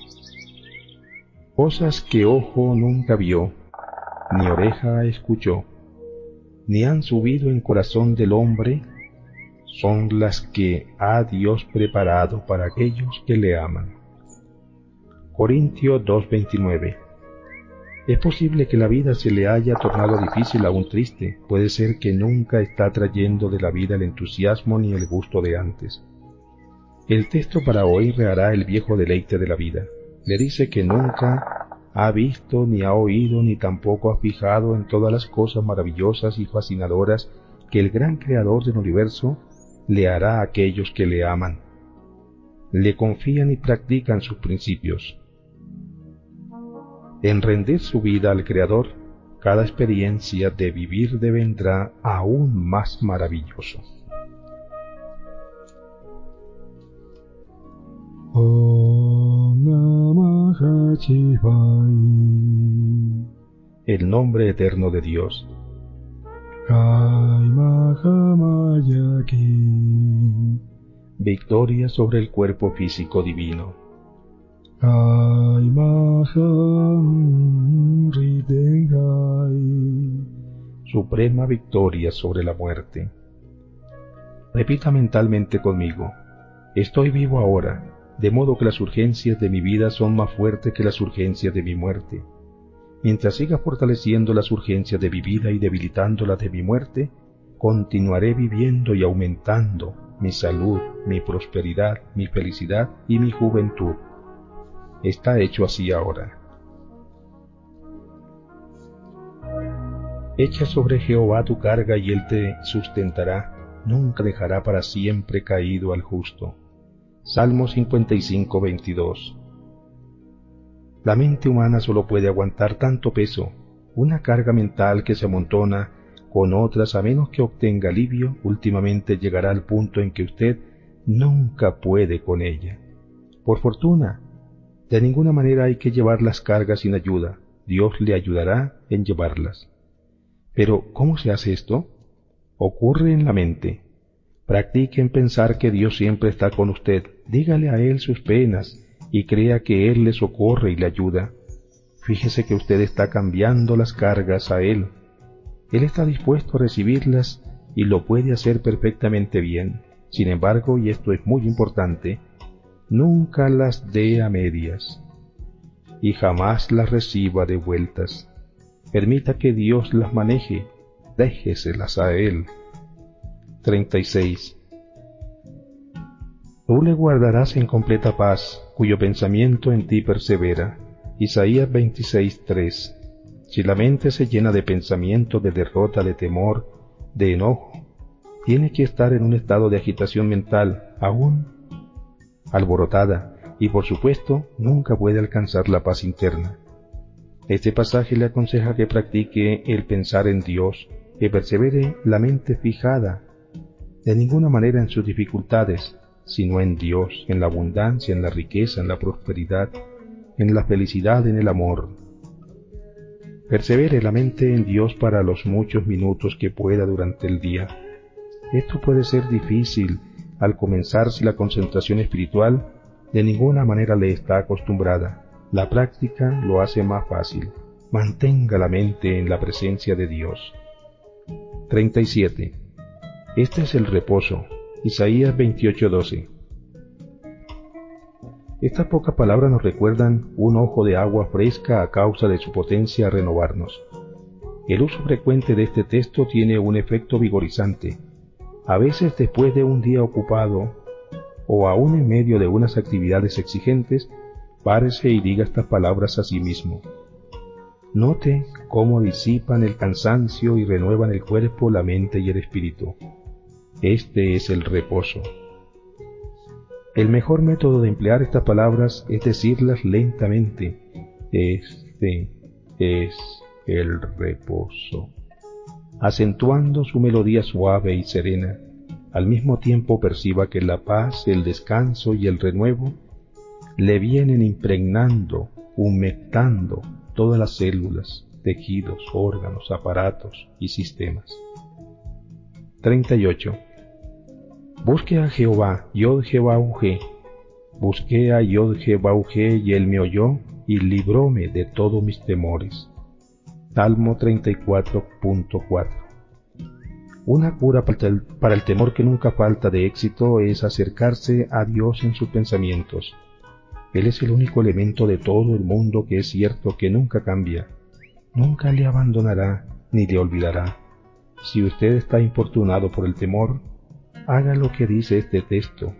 Cosas que ojo nunca vio, ni oreja escuchó, ni han subido en corazón del hombre, son las que ha Dios preparado para aquellos que le aman. Corintios dos, veintinueve. Es posible que la vida se le haya tornado difícil, aún triste. Puede ser que nunca está trayendo de la vida el entusiasmo ni el gusto de antes. El texto para hoy rehará el viejo deleite de la vida. Le dice que nunca ha visto, ni ha oído, ni tampoco ha fijado en todas las cosas maravillosas y fascinadoras que el gran Creador del universo le hará a aquellos que le aman, le confían y practican sus principios. En rendir su vida al Creador, cada experiencia de vivir devendrá aún más maravilloso. Om Namah Shivaya. El nombre eterno de Dios. Kai Mahamaya Ki. Victoria sobre el cuerpo físico divino. Kai Maham Ridengai. Suprema victoria sobre la muerte. Repita mentalmente conmigo: estoy vivo ahora, de modo que las urgencias de mi vida son más fuertes que las urgencias de mi muerte. Mientras siga fortaleciendo las urgencias de mi vida y debilitando las de mi muerte, continuaré viviendo y aumentando mi salud, mi prosperidad, mi felicidad y mi juventud. Está hecho así ahora. Echa sobre Jehová tu carga y Él te sustentará, nunca dejará para siempre caído al justo. Salmo cincuenta y cinco, veintidós. La mente humana solo puede aguantar tanto peso, una carga mental que se amontona con otras a menos que obtenga alivio, últimamente llegará al punto en que usted nunca puede con ella. Por fortuna, de ninguna manera hay que llevar las cargas sin ayuda, Dios le ayudará en llevarlas. Pero, ¿cómo se hace esto? Ocurre en la mente. Practique en pensar que Dios siempre está con usted, dígale a Él sus penas y crea que Él le socorre y le ayuda. Fíjese que usted está cambiando las cargas a Él. Él está dispuesto a recibirlas y lo puede hacer perfectamente bien. Sin embargo, y esto es muy importante, nunca las dé a medias y jamás las reciba de vueltas. Permita que Dios las maneje, déjeselas a Él. treinta y seis. Tú le guardarás en completa paz, cuyo pensamiento en ti persevera. Isaías veintiséis, tres. Si la mente se llena de pensamiento, de derrota, de temor, de enojo, tiene que estar en un estado de agitación mental, aún alborotada, y por supuesto nunca puede alcanzar la paz interna. Este pasaje le aconseja que practique el pensar en Dios, que persevere la mente fijada, de ninguna manera en sus dificultades, sino en Dios, en la abundancia, en la riqueza, en la prosperidad, en la felicidad, en el amor. Persevere la mente en Dios para los muchos minutos que pueda durante el día. Esto puede ser difícil al comenzar si la concentración espiritual de ninguna manera le está acostumbrada. La práctica lo hace más fácil. Mantenga la mente en la presencia de Dios. treinta y siete. Este es el reposo. Isaías veintiocho, doce. Estas pocas palabras nos recuerdan un ojo de agua fresca a causa de su potencia a renovarnos. El uso frecuente de este texto tiene un efecto vigorizante. A veces después de un día ocupado o aún en medio de unas actividades exigentes, párese y diga estas palabras a sí mismo. Note cómo disipan el cansancio y renuevan el cuerpo, la mente y el espíritu. Este es el reposo. El mejor método de emplear estas palabras es decirlas lentamente. Este es el reposo, acentuando su melodía suave y serena. Al mismo tiempo perciba que la paz, el descanso y el renuevo le vienen impregnando, humectando todas las células, tejidos, órganos, aparatos y sistemas. treinta y ocho. Busque a Jehová, Yod-Jehová-Uje. Busqué a Yod-Jehová-Uje y él me oyó y libróme de todos mis temores. Salmo treinta y cuatro punto cuatro. Una cura para el temor que nunca falta de éxito es acercarse a Dios en sus pensamientos. Él es el único elemento de todo el mundo que es cierto que nunca cambia, nunca le abandonará ni le olvidará. Si usted está importunado por el temor, haga lo que dice este texto.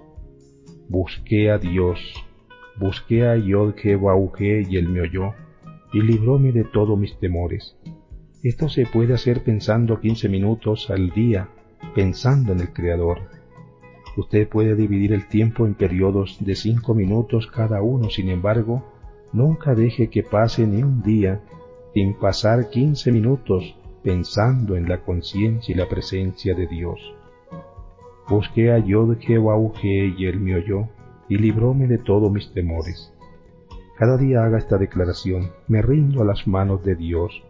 Busqué a Dios, busqué a Yod-Jehová-Uje y él me oyó, y libróme de todos mis temores. Esto se puede hacer pensando quince minutos al día, pensando en el Creador. Usted puede dividir el tiempo en periodos de cinco minutos cada uno, sin embargo, nunca deje que pase ni un día sin pasar quince minutos pensando en la conciencia y la presencia de Dios. Busqué a Yod-Jehová-Uje y él me oyó, y libróme de todos mis temores. Cada día haga esta declaración: me rindo a las manos de Dios,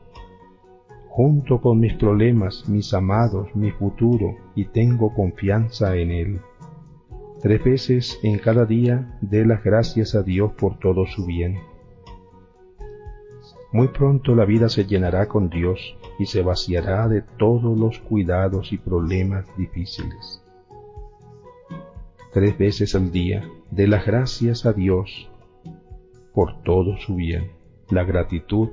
junto con mis problemas, mis amados, mi futuro, y tengo confianza en Él. Tres veces en cada día dé las gracias a Dios por todo su bien. Muy pronto la vida se llenará con Dios y se vaciará de todos los cuidados y problemas difíciles. Tres veces al día dé las gracias a Dios por todo su bien. La gratitud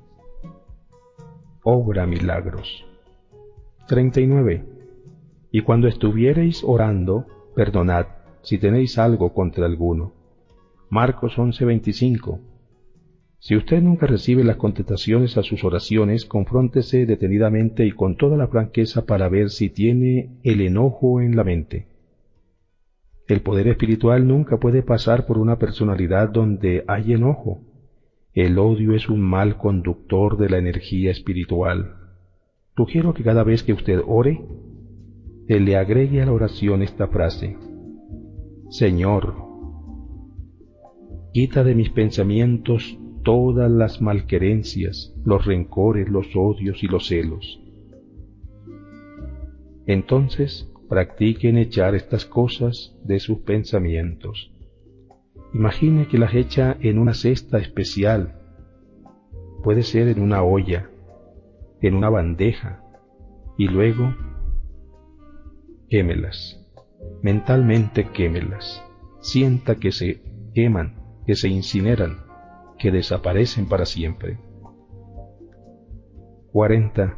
obra milagros. treinta y nueve. Y cuando estuviereis orando, perdonad, si tenéis algo contra alguno. Marcos once veinticinco. Si usted nunca recibe las contestaciones a sus oraciones, confróntese detenidamente y con toda la franqueza para ver si tiene el enojo en la mente. El poder espiritual nunca puede pasar por una personalidad donde hay enojo. El odio es un mal conductor de la energía espiritual. Sugiero que cada vez que usted ore, se le agregue a la oración esta frase: Señor, quita de mis pensamientos todas las malquerencias, los rencores, los odios y los celos. Entonces, practiquen echar estas cosas de sus pensamientos. Imagine que las echa en una cesta especial, puede ser en una olla. en una bandeja y luego quémelas. Mentalmente quémelas. Sienta que se queman, que se incineran, que desaparecen para siempre. cuarenta.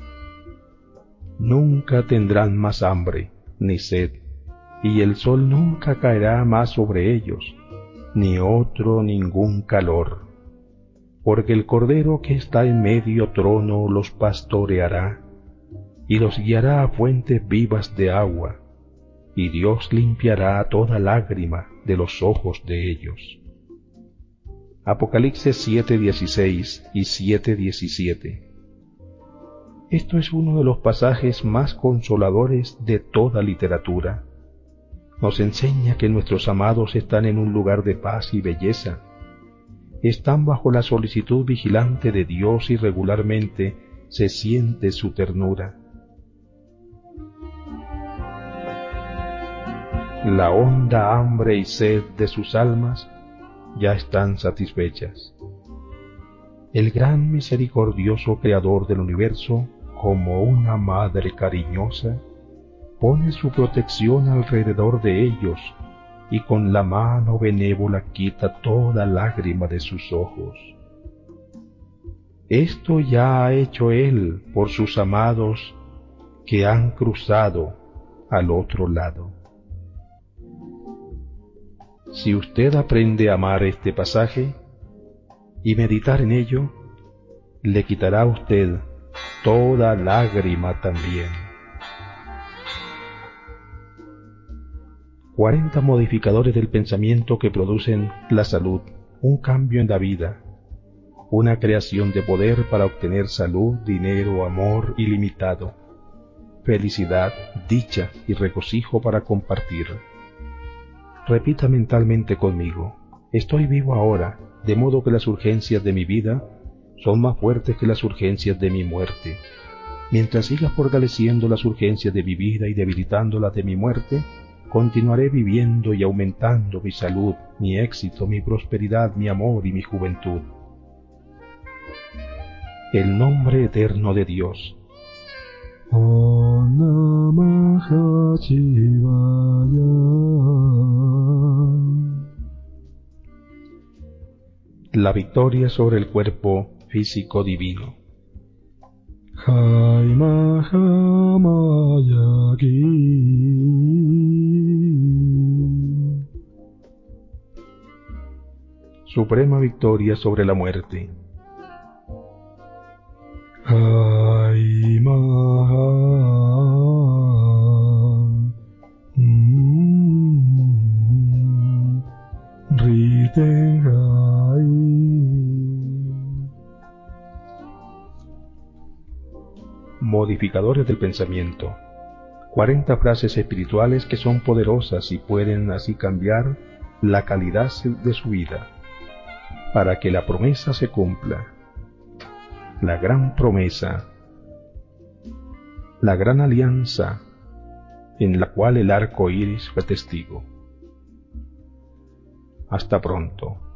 Nunca tendrán más hambre ni sed, y el sol nunca caerá más sobre ellos, ni otro ningún calor, porque el Cordero que está en medio trono los pastoreará, y los guiará a fuentes vivas de agua, y Dios limpiará toda lágrima de los ojos de ellos. Apocalipsis siete dieciséis y siete diecisiete. Esto es uno de los pasajes más consoladores de toda literatura. Nos enseña que nuestros amados están en un lugar de paz y belleza. Están bajo la solicitud vigilante de Dios y regularmente se siente su ternura. La honda hambre y sed de sus almas ya están satisfechas. El gran misericordioso Creador del universo, como una madre cariñosa, pone su protección alrededor de ellos y con la mano benévola quita toda lágrima de sus ojos. Esto ya ha hecho Él por sus amados que han cruzado al otro lado. Si usted aprende a amar este pasaje y meditar en ello, le quitará a usted toda lágrima también. cuarenta modificadores del pensamiento que producen la salud, un cambio en la vida, una creación de poder para obtener salud, dinero, amor ilimitado, felicidad, dicha y regocijo para compartir. Repita mentalmente conmigo: estoy vivo ahora, de modo que las urgencias de mi vida son más fuertes que las urgencias de mi muerte. Mientras siga fortaleciendo las urgencias de mi vida y debilitando las de mi muerte, continuaré viviendo y aumentando mi salud, mi éxito, mi prosperidad, mi amor y mi juventud. El nombre eterno de Dios. Om Namah Shivaya. La victoria sobre el cuerpo físico divino. Jai Mahamaya Ki. Suprema victoria sobre la muerte. Jai Maha. Mm, Riten Jai. Modificadores del pensamiento. cuarenta frases espirituales que son poderosas y pueden así cambiar la calidad de su vida, para que la promesa se cumpla. La gran promesa, la gran alianza, en la cual el arco iris fue testigo. Hasta pronto.